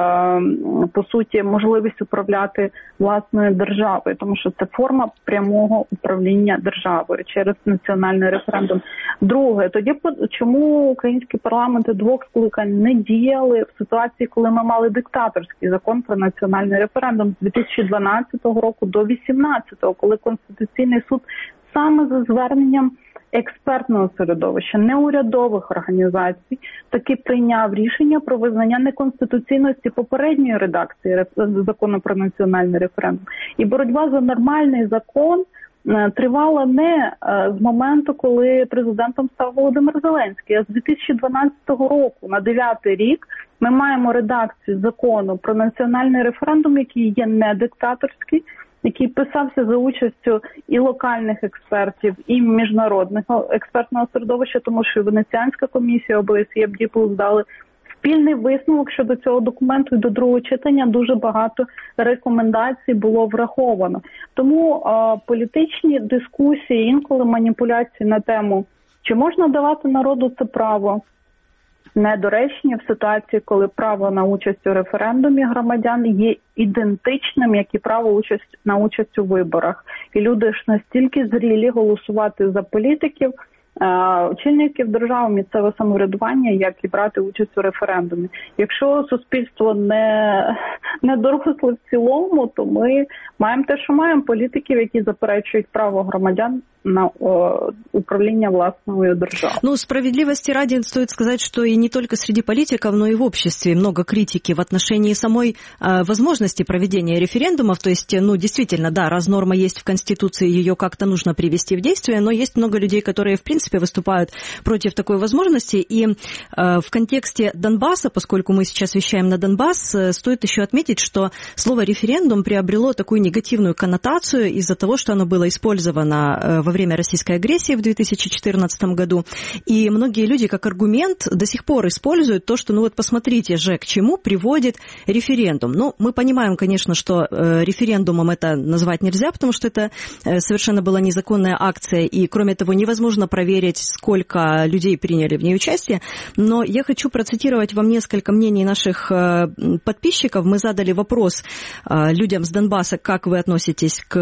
по суті, можливість управляти власною державою, тому що це форма прямого управління державою через національний референдум. Друге, тоді чому українські парламенти двох скликань не діяли в ситуації, коли ми мали диктаторський закон про національний референдум з дві тисячі дванадцятого року до дві тисячі вісімнадцятого, коли Конституційний суд саме за зверненням експертного середовища, неурядових організацій, таки прийняв рішення про визнання неконституційності попередньої редакції закону про національний референдум. І боротьба за нормальний закон тривала не з моменту, коли президентом став Володимир Зеленський, а з дві тисячі дванадцятого року на дев'ятий рік ми маємо редакцію закону про національний референдум, який є не диктаторський, який писався за участю і локальних експертів, і міжнародного експертного середовища, тому що Венеціанська комісія, О Б С Є, БДІПЛ здали спільний висновок щодо цього документу, і до другого читання дуже багато рекомендацій було враховано. Тому а, політичні дискусії, інколи маніпуляції на тему, чи можна давати народу це право, недоречні в ситуації, коли право на участь у референдумі громадян є ідентичним, як і право участь, на участь у виборах. І люди ж настільки зрілі голосувати за політиків, очільників держави, місцеве самоврядування, як і брати участь у референдумі. Якщо суспільство не, не доросле в цілому, то ми маємо те, що маємо, політиків, які заперечують право громадян на о, управление властной державой. Ну, справедливости ради стоит сказать, что и не только среди политиков, но и в обществе много критики в отношении самой э, возможности проведения референдумов. То есть, ну, действительно, да, раз норма есть в Конституции, ее как-то нужно привести в действие, но есть много людей, которые, в принципе, выступают против такой возможности. И э, в контексте Донбасса, поскольку мы сейчас вещаем на Донбасс, э, стоит еще отметить, что слово «референдум» приобрело такую негативную коннотацию из-за того, что оно было использовано э, во время российской агрессии в две тысячи четырнадцатом году. И многие люди как аргумент до сих пор используют то, что, ну вот посмотрите же, к чему приводит референдум. Ну, мы понимаем, конечно, что э, референдумом это назвать нельзя, потому что это э, совершенно была незаконная акция, и, кроме того, невозможно проверить, сколько людей приняли в ней участие. Но я хочу процитировать вам несколько мнений наших э, подписчиков. Мы задали вопрос э, людям с Донбасса, как вы относитесь к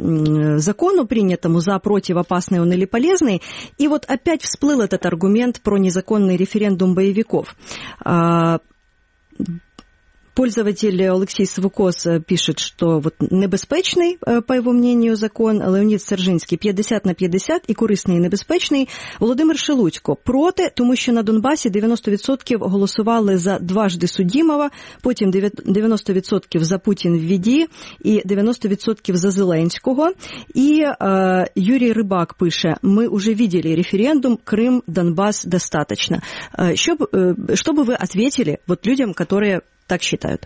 э, закону, принятому за, против, опасный он или полезный. И вот опять всплыл этот аргумент про незаконный референдум боевиков. Пользователь Олексій Свукос пишет, что вот небезпечний, по его мнению, закон. Леонід Сержинський п'ятдесят на п'ятдесят і корисний і небезпечний. Володимир Шелудько проти, тому що на Донбасі дев'яносто відсотків голосували за дважди судімого, потім дев'яносто відсотків за Путін ввіді і дев'яносто відсотків за Зеленського. І э, Юрій Рибак пише, ми уже видели референдум, Крым, Донбасс достаточно. Э, что, э, что бы вы ответили вот людям, которые так вважають?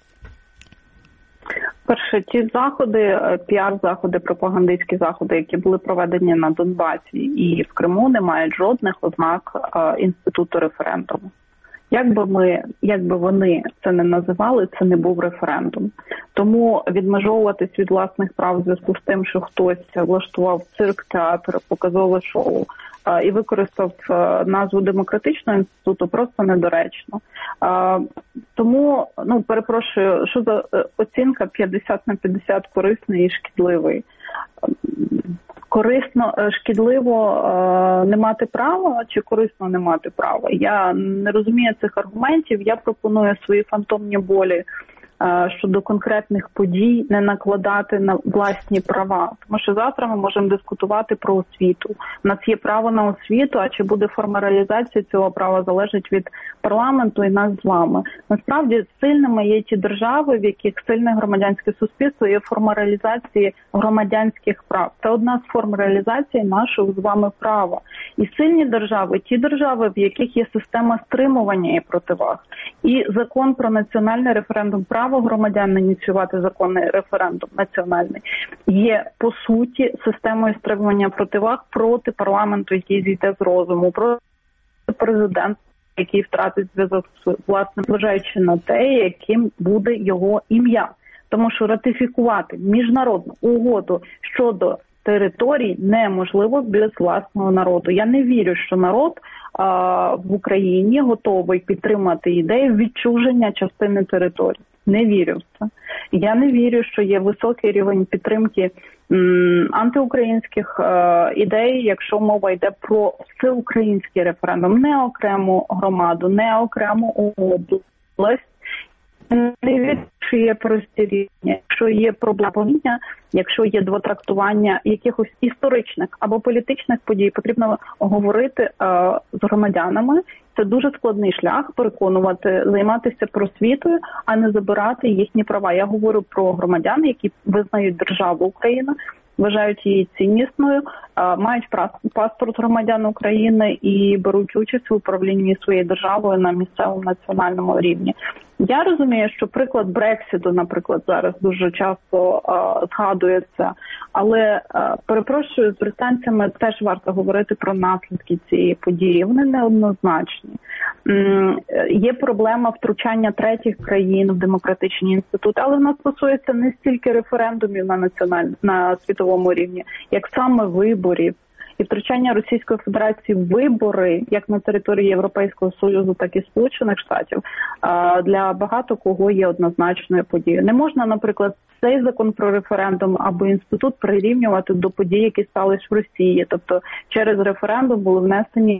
Перше, ті заходи, піар-заходи, пропагандистські заходи, які були проведені на Донбасі і в Криму, не мають жодних ознак а, інституту референдуму. Як би ми, як би вони це не називали, це не був референдум. Тому відмежовуватись від власних прав в зв'язку з тим, що хтось влаштував цирк, театр, показове шоу, і використав назву демократичного інституту, просто недоречно. Тому, ну, перепрошую, що за оцінка п'ятдесят на п'ятдесят корисний і шкідливий? Корисно, шкідливо не мати права чи корисно не мати права? Я не розумію цих аргументів. Я пропоную свої фантомні болі щодо конкретних подій не накладати на власні права. Тому що завтра ми можемо дискутувати про освіту. У нас є право на освіту, а чи буде форма реалізації цього права залежить від парламенту і нас з вами. Насправді сильними є ті держави, в яких сильне громадянське суспільство є форма реалізації громадянських прав. Це одна з форм реалізації нашого з вами права. І сильні держави, ті держави, в яких є система стримування і противаг. І закон про національний референдум, право громадян ініціювати законний референдум національний, є, по суті, системою стримування противаг проти парламенту, який зійде з розуму, проти президента, який втратить зв'язок з власним, зважаючи на те, яким буде його ім'я. Тому що ратифікувати міжнародну угоду щодо територій неможливо без власного народу. Я не вірю, що народ а, в Україні готовий підтримати ідею відчуження частини території. Не вірю в це. Я не вірю, що є високий рівень підтримки м, антиукраїнських е, ідей, якщо мова йде про всеукраїнський референдум, не окрему громаду, не окрему область. Якщо є прості рівня, якщо є проблема, якщо є двотрактування якихось історичних або політичних подій, потрібно говорити е, з громадянами. Це дуже складний шлях переконувати, займатися просвітою, а не забирати їхні права. Я говорю про громадян, які визнають державу Україна, вважають її ціннісною, мають паспорт громадян України і беруть участь у управлінні своєю державою на місцевому національному рівні. Я розумію, що приклад Брекситу, наприклад, зараз дуже часто а, згадується, але, а, перепрошую, з британцями теж варто говорити про наслідки цієї події. Вони неоднозначні. М- є проблема втручання третіх країн в демократичні інститути, але вона стосується не стільки референдумів на національному, на світовому рівні, як саме виборів. І втручання Російської Федерації в вибори, як на території Європейського Союзу, так і Сполучених Штатів, для багато кого є однозначною подією. Не можна, наприклад, цей закон про референдум або інститут прирівнювати до подій, які сталися в Росії. Тобто через референдум були внесені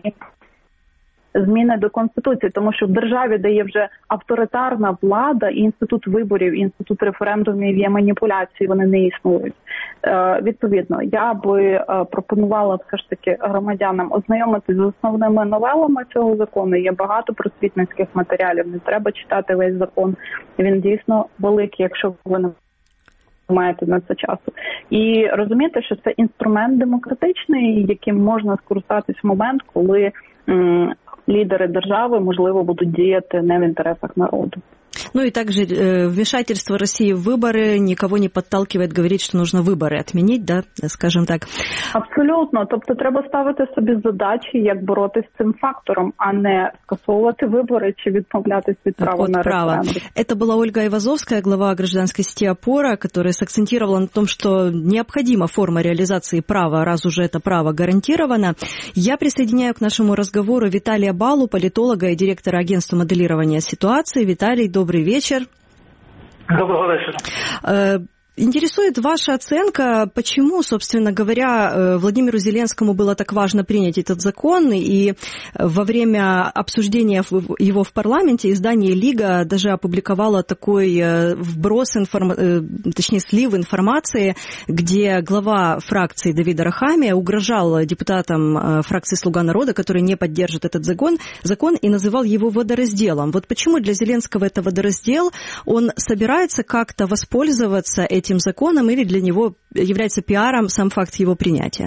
зміни до Конституції, тому що в державі, де є вже авторитарна влада, і інститут виборів, і інститут референдумів є маніпуляції, вони не існують. Е, відповідно, я би е, пропонувала все ж таки громадянам ознайомитися з основними новелами цього закону. Є багато просвітницьких матеріалів, не треба читати весь закон. Він дійсно великий, якщо ви не маєте на це часу. І розумієте, що це інструмент демократичний, яким можна скористатись в момент, коли м, лидеры державы, можливо, будут діяти не в интересах народу. Ну и также э, вмешательство России в выборы никого не подталкивает говорить, что нужно выборы отменить, да, скажем так. Абсолютно. Тобто треба ставити собі задачі, як боротися з цим фактором, а не скасовувати вибори чи відмовлятися від права на референдум. Это была Ольга Айвазовская, глава гражданской сети «Опора», которая сакцентировала на том, что необходима форма реализации права, раз уже это право гарантировано. Я присоединяю к нашему разговору Виталия Балу, политолога и директора агентства моделирования ситуации. Виталий, добрый вечер. Доброго вечера. Интересует ваша оценка, почему, собственно говоря, Владимиру Зеленскому было так важно принять этот закон, и во время обсуждения его в парламенте издание «Лига» даже опубликовало такой вброс, информ... точнее, слив информации, где глава фракции Давид Арахамия угрожал депутатам фракции «Слуга народа», которые не поддержат этот закон, закон и называл его водоразделом. Вот почему для Зеленского это водораздел? Он собирается как-то воспользоваться этим этим законом, или для него является пиаром сам факт его принятия?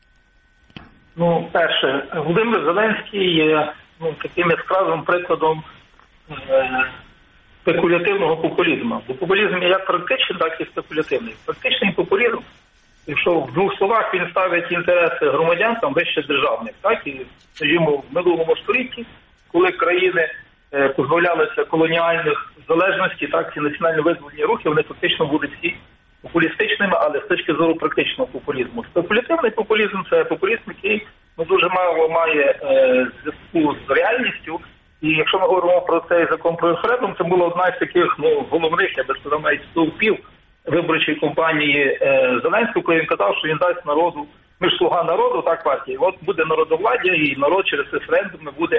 Ну, перше, Володимир Зеленський є ну, таким яскравим прикладом е, спекулятивного популізму. Бо популізм є як практичний, так і спекулятивний. Практичний популізм, якщо в двох словах він ставить інтереси громадян там вище державних, так, і, скажімо, в минулому столітті, коли країни е, позбавлялися колоніальних залежності, так, ці національно-визвольні рухи, вони фактично будуть всі популістичними, але з точки зору практичного популізму. Спекулятивний популізм – це популізм, який ну, дуже мало має е, зв'язку з реальністю. І якщо ми говоримо про цей закон про референдум, це була одна з таких ну, головних, я би сказав, навіть стовпів виборчої кампанії е, Зеленського, коли він казав, що він дасть народу, ми ж слуга народу, так, партії, от буде народовладдя, і народ через референдуми буде,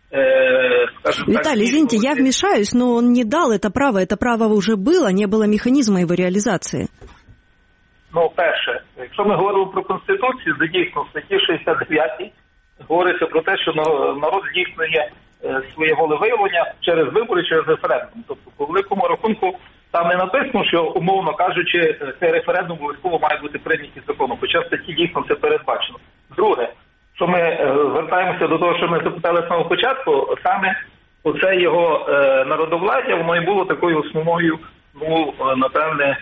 э, скажем Виталий, так... извините, я вмешаюсь, но он не дал это право, это право уже было, не было механизма его реализации. Ну, перше, якщо ми говоримо про Конституцію, то дійсно в статті шістдесят дев'ять говориться про те, що народ здійснює своє волевиявлення через вибори, через референдум. Тобто, по великому рахунку, там не написано, що, умовно кажучи, цей референдум обов'язково має бути прийнятий законом, хоча в статті дійсно це передбачено. Друге, що ми звертаємося до того, що ми запитали з самого початку, саме оце його народовладдя, воно і було такою основною, ну, напевне,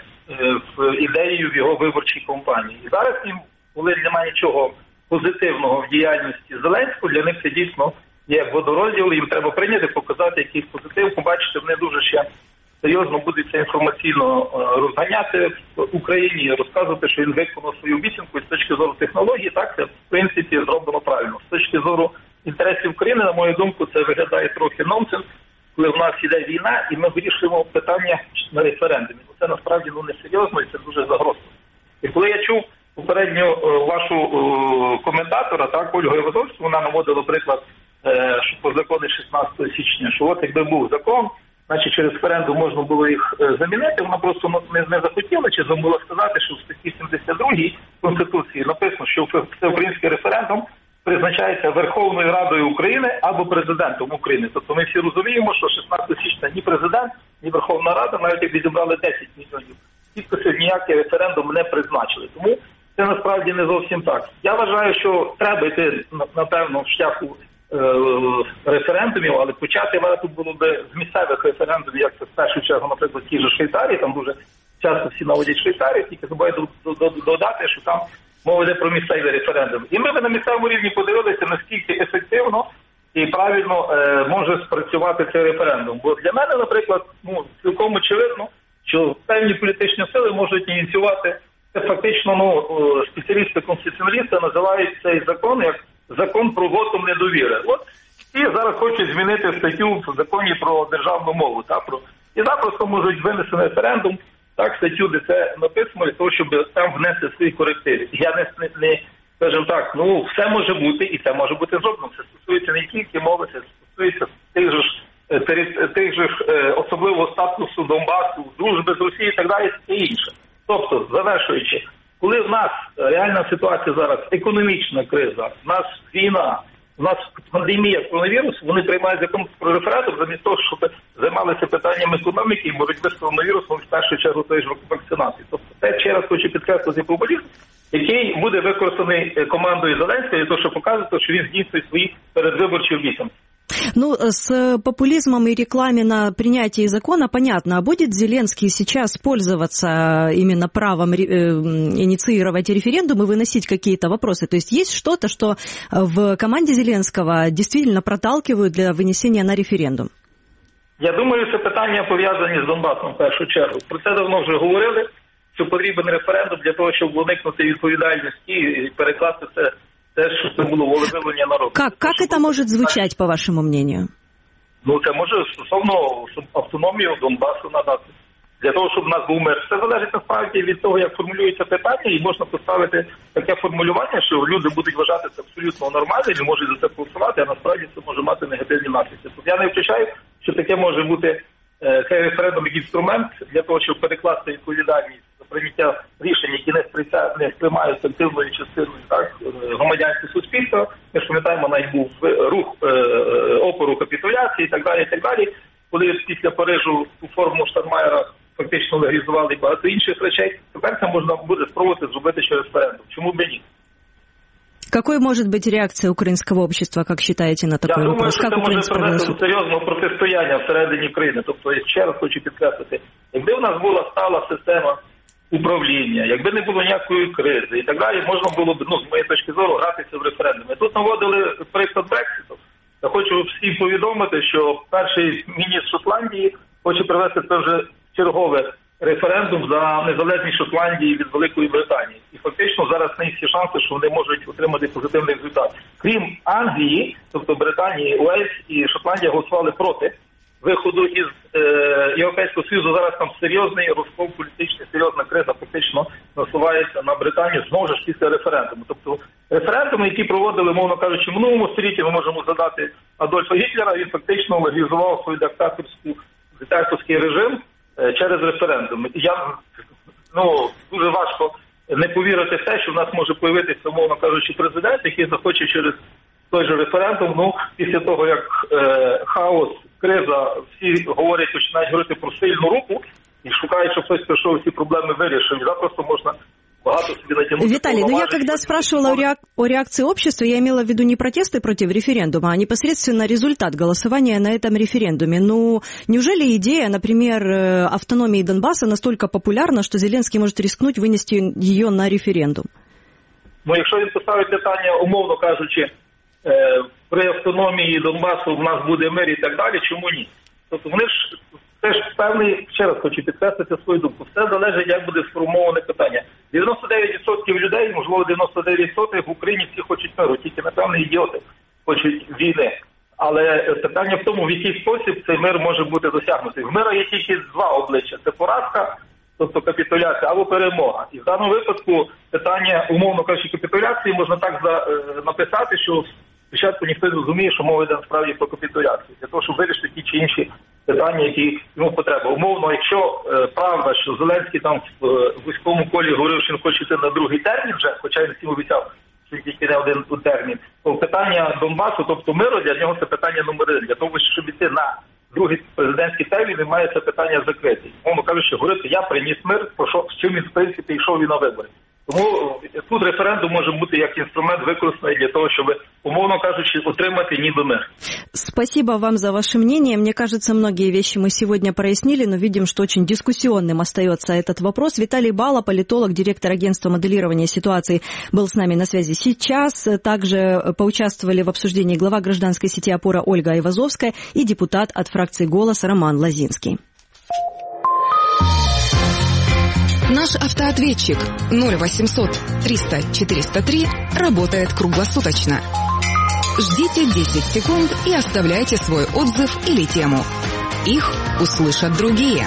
ідеєю в його виборчій кампанії. І зараз їм, коли немає нічого позитивного в діяльності Зеленського, для них це дійсно є як водорозділ, їм треба прийняти, показати якийсь позитив, побачити, вони дуже ще серйозно будуть це інформаційно розганяти в Україні і розказувати, що він виконав свою обіцянку. І з точки зору технології, так, це в принципі зроблено правильно. З точки зору інтересів України, на мою думку, це виглядає трохи нонсенс, коли в нас йде війна, і ми вирішуємо питання на референдумі. Це насправді ну, несерйозно і це дуже загрозно. І коли я чув попередню вашу коментатора, так, Ольгу Євазовську, вона наводила приклад, що по закону шістнадцятого січня, що от якби був закон, значить через референдум можна було їх замінити, вона просто не, не захотіла чи забула сказати, що в статті сімдесят другій Конституції написано, що всеукраїнський референдум призначається Верховною Радою України або Президентом України. Тобто ми всі розуміємо, що шістнадцятого січня ні Президент, ні Верховна Рада, навіть як відібрали десять мільйонів підписів, ніякий референдум не призначили. Тому це насправді не зовсім так. Я вважаю, що треба йти, напевно, в шляху референдумів, але почати варто було би з місцевих референдумів, як це в першу чергу, наприклад, ті ж Швейцарії, там дуже часто всі наводять Швейцарії, тільки забуваю додати, що там мова йде про місцеві референдуми. І ми б на місцевому рівні подивилися, наскільки ефективно і правильно е, може спрацювати цей референдум. Бо для мене, наприклад, ну, цілком очевидно, що певні політичні сили можуть ініціювати, це фактично, ну, спеціалісти-конституціоналісти називають цей закон як закон про вотум недовіри. От і зараз хочуть змінити статтю в законі про державну мову. Та, про... І запросто можуть винести на референдум так, статтю, де це написано, для того, щоб там внести свої корективи. Я не, не, не, скажімо так, ну, все може бути, і це може бути зроблено. Це стосується не тільки мови, це стосується тих же ж, тих же ж особливого статусу Донбасу, дружби з Росією і так далі, і інше. Тобто, завершуючи, коли в нас реальна ситуація зараз, економічна криза, в нас війна, у нас пандемія коронавірусу, вони приймають закон про референдум замість того, щоб займалися питанням економіки і боротьби з коронавірусом, в першу чергу тої ж вакцинації. Тобто це, ще раз хочу підкреслити, популізм, який буде використаний командою Зеленського для того, щоб показувати, що він здійснює свої передвиборчі обіцянки. Ну, с популизмом и рекламе на принятие закона понятно. А будет Зеленский сейчас пользоваться именно правом инициировать референдум и выносить какие-то вопросы? То есть есть что-то, что в команде Зеленского действительно проталкивают для вынесения на референдум? Я думаю, це питання пов'язані з Донбасом в першу чергу. Про це давно вже говорили, що потрібен референдум для того, щоб уникнути відповідальності і перекласти це те, що це було волевиявлення народу. Как, как это может звучать, по вашему мнению? Ну, це може стосовно автономію Донбасу надати. Для того, щоб в нас був мир. Це залежить насправді від того, як формулюється питання, і можна поставити таке формулювання, що люди будуть вважати це абсолютно нормальним і можуть за це голосувати, а насправді це може мати негативні наслідки. Тобто я не втрачаю, що таке може бути цей референдум як інструмент для того, щоб перекласти відповідальність за прийняття рішень, які не, сприймають, не сприймаються активною частиною так, громадянського суспільства. Ми ж пам'ятаємо, навіть був рух е, опору капітуляції і так далі, і так далі. Коли після Парижу у форму Штайнмайєра фактично легалізували і багато інших речей, тепер це можна буде спробувати зробити через референдум. Чому б ні? Какой может быть реакция украинского общества, как считаете, на такой Я вопрос? Я думаю, как що це може привести до серйозного протистояння всередині країни. Тобто, я ще раз хочу підкреслити, якби в нас була стала система управління, якби не було ніякої кризи і так далі, можна було б, ну, з моєї точки зору, гратися в референдуми. Тут наводили приклад Брекситу. Я хочу всім повідомити, що перший міністр Шотландії хоче провести це вже чергове референдум за незалежність Шотландії від Великої Британії. і фактично зараз не всі шанси, що вони можуть отримати позитивний результат. Крім Англії, тобто Британії, Уельс і Шотландія голосували проти виходу із е, Європейського Союзу. Зараз там серйозний розкол політичний, серйозна криза фактично насувається на Британію знову ж після референдуму. Тобто референдуми, які проводили, мовно кажучи, в минулому столітті, ми можемо згадати Адольфа Гітлера, він фактично легалізував свою диктаторську диктаторський режим е, через референдум. Я, ну, дуже важко не повірити в те, що в нас може появитися, мовно кажучи, президент, який захоче через той же референдум, ну, після того, як е, хаос, криза, всі говорять, починають говорити про сильну руку і шукають, щоб хтось прийшов ці проблеми вирішив. І запросто можна багато собі натягнути. Виталий, ну я когда спрашивала о, реак... о реакции общества, я имела в виду не протесты против референдума, а непосредственно результат голосования на этом референдуме. Ну, неужели идея, например, автономии Донбасса настолько популярна, что Зеленский может рискнуть вынести ее на референдум? Ну, якщо він поставить питання, умовно кажучи, при автономії Донбасу в нас буде мир і так далі, чому ні? Тобто вони ж теж певний, ще раз хочу підкреслити свою думку, все залежить, як буде сформоване питання. дев'яносто дев'ять відсотків людей, можливо дев'яносто дев'ять відсотків в Україні всі хочуть миру, тільки, напевно, ідіоти хочуть війни. Але питання в тому, в який спосіб цей мир може бути досягнутий. В мира є тільки два обличчя. Це поразка, тобто капітуляція, або перемога. І в даному випадку питання, умовно кажучи, капітуляції можна так за, е, написати, що спочатку ніхто не розуміє, що мова йде насправді про капітуляцію. Для того, щоб вирішити ті чи інші питання, які йому потреба. Умовно, якщо е, правда, що Зеленський там в е, вузькому колі говорив, що він хоче йти на другий термін вже, хоча він всім обіцяв, що він тільки не один термін, то питання Донбасу, тобто миру, для нього це питання номер один. Для того, щоб йти на другий президентський термін, він має це питання закрити. Умовно кажучи, говорити, я приніс мир, про з чим він, в принципі, йшов і на вибори. Тому тут референдум може бути як инструмент використаний для того, чтобы, умовно кажучи, утримати ніби мир. Спасибо вам за ваше мнение. Мне кажется, многие вещи мы сегодня прояснили, но видим, что очень дискуссионным остается этот вопрос. Виталий Бала, политолог, директор агентства моделирования ситуации, был с нами на связи сейчас. Также поучаствовали в обсуждении глава гражданской сети «Опора» Ольга Айвазовская и депутат от фракции «Голос» Роман Лозинский. Наш автоответчик ноль восемьсот триста четыреста три работает круглосуточно. Ждите десять секунд и оставляйте свой отзыв или тему. Их услышат другие.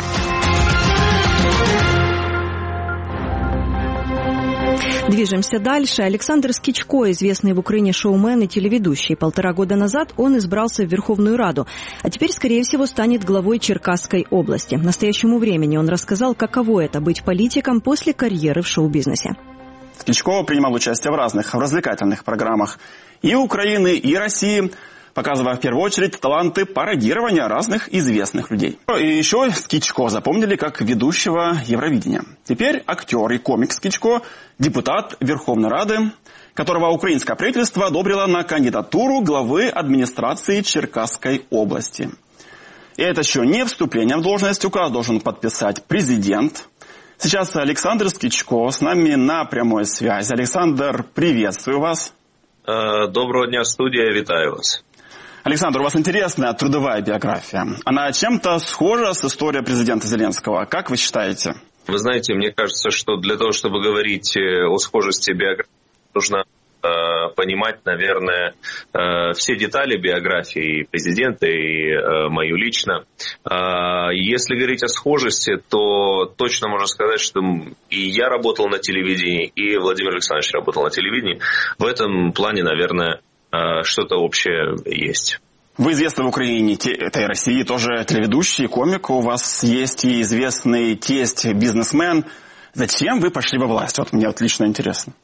Движемся дальше. Александр Скичко, известный в Украине шоумен и телеведущий. Полтора года назад он избрался в Верховную Раду, а теперь, скорее всего, станет главой Черкасской области. В настоящему времени он рассказал, каково это быть политиком после карьеры в шоу-бизнесе. Скичко принимал участие в разных развлекательных программах и Украины, и России, показывая в первую очередь таланты пародирования разных известных людей. И еще Скичко запомнили как ведущего Евровидения. Теперь актер и комик Скичко, депутат Верховной Рады, которого украинское правительство одобрило на кандидатуру главы администрации Черкасской области. И это еще не вступление в должность, указ должен подписать президент. Сейчас Александр Скичко с нами на прямой связи. Александр, приветствую вас. Доброго дня, студия, витаю вас. Александр, у вас интересная трудовая биография. Она чем-то схожа с историей президента Зеленского. Как вы считаете? Вы знаете, мне кажется, что для того, чтобы говорить о схожести биографии, нужно э, понимать, наверное, э, все детали биографии и президента, и э, мою лично. Э, если говорить о схожести, то точно можно сказать, что и я работал на телевидении, и Владимир Александрович работал на телевидении. В этом плане, наверное, что-то общее есть. Вы известны в Украине, это и России, тоже телеведущий, комик. У вас есть и известный тесть, бизнесмен. Зачем вы пошли во власть? Вот мне отлично интересно.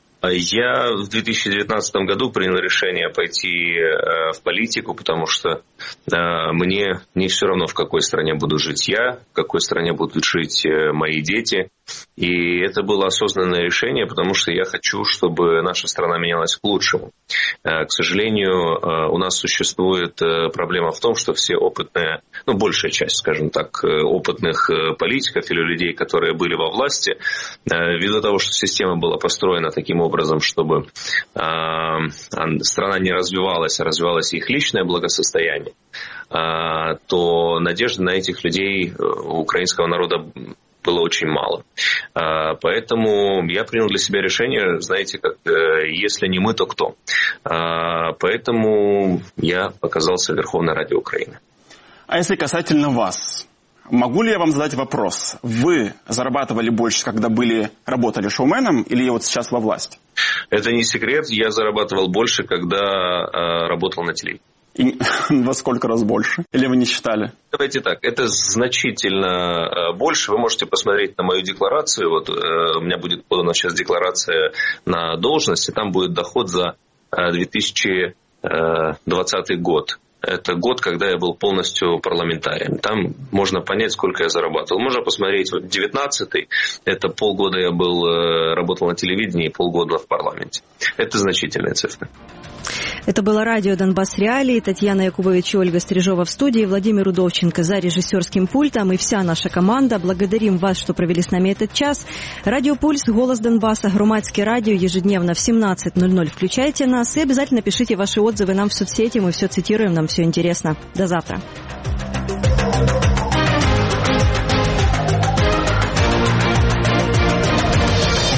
Я в две тысячи девятнадцатом году принял решение пойти э, в политику, потому что э, мне не все равно, в какой стране буду жить я, в какой стране будут жить э, мои дети. И это было осознанное решение, потому что я хочу, чтобы наша страна менялась к лучшему. Э, к сожалению, э, у нас существует э, проблема в том, что все опытные, ну, большая часть, скажем так, э, опытных э, политиков или людей, которые были во власти, э, ввиду того, что система была построена таким образом, образом, чтобы э, страна не развивалась, а развивалось их личное благосостояние, э, то надежды на этих людей у украинского народа было очень мало. Поэтому я принял для себя решение, знаете, как, если не мы, то кто. Поэтому я оказался в Верховной Раде Украины. А если касательно вас, могу ли я вам задать вопрос? Вы зарабатывали больше, когда были, работали шоуменом, или вот сейчас во власти? Это не секрет, я зарабатывал больше, когда работал на телевидении. И во сколько раз больше? Или вы не считали? Давайте так, это значительно больше. Вы можете посмотреть на мою декларацию. Вот у меня будет подана сейчас декларация на должность, и там будет доход за две тысячи двадцатый год. Это год, когда я был полностью парламентарием. Там можно понять, сколько я зарабатывал. Можно посмотреть, вот девятнадцатый, это полгода я был, работал на телевидении, полгода в парламенте. Это значительная цифра. Это было радио «Донбасс Реалии». Татьяна Якубович и Ольга Стрижова в студии, Владимир Удовченко за режиссерским пультом и вся наша команда. Благодарим вас, что провели с нами этот час. Радио «Пульс», «Голос Донбасса», «Громадское радио» ежедневно в семнадцать ноль ноль. Включайте нас и обязательно пишите ваши отзывы нам в соцсети. Мы все цитируем, нам все интересно. До завтра.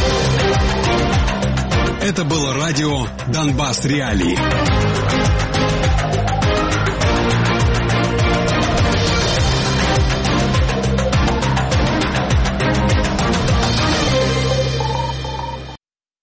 Это было радио «Донбасс Реалии».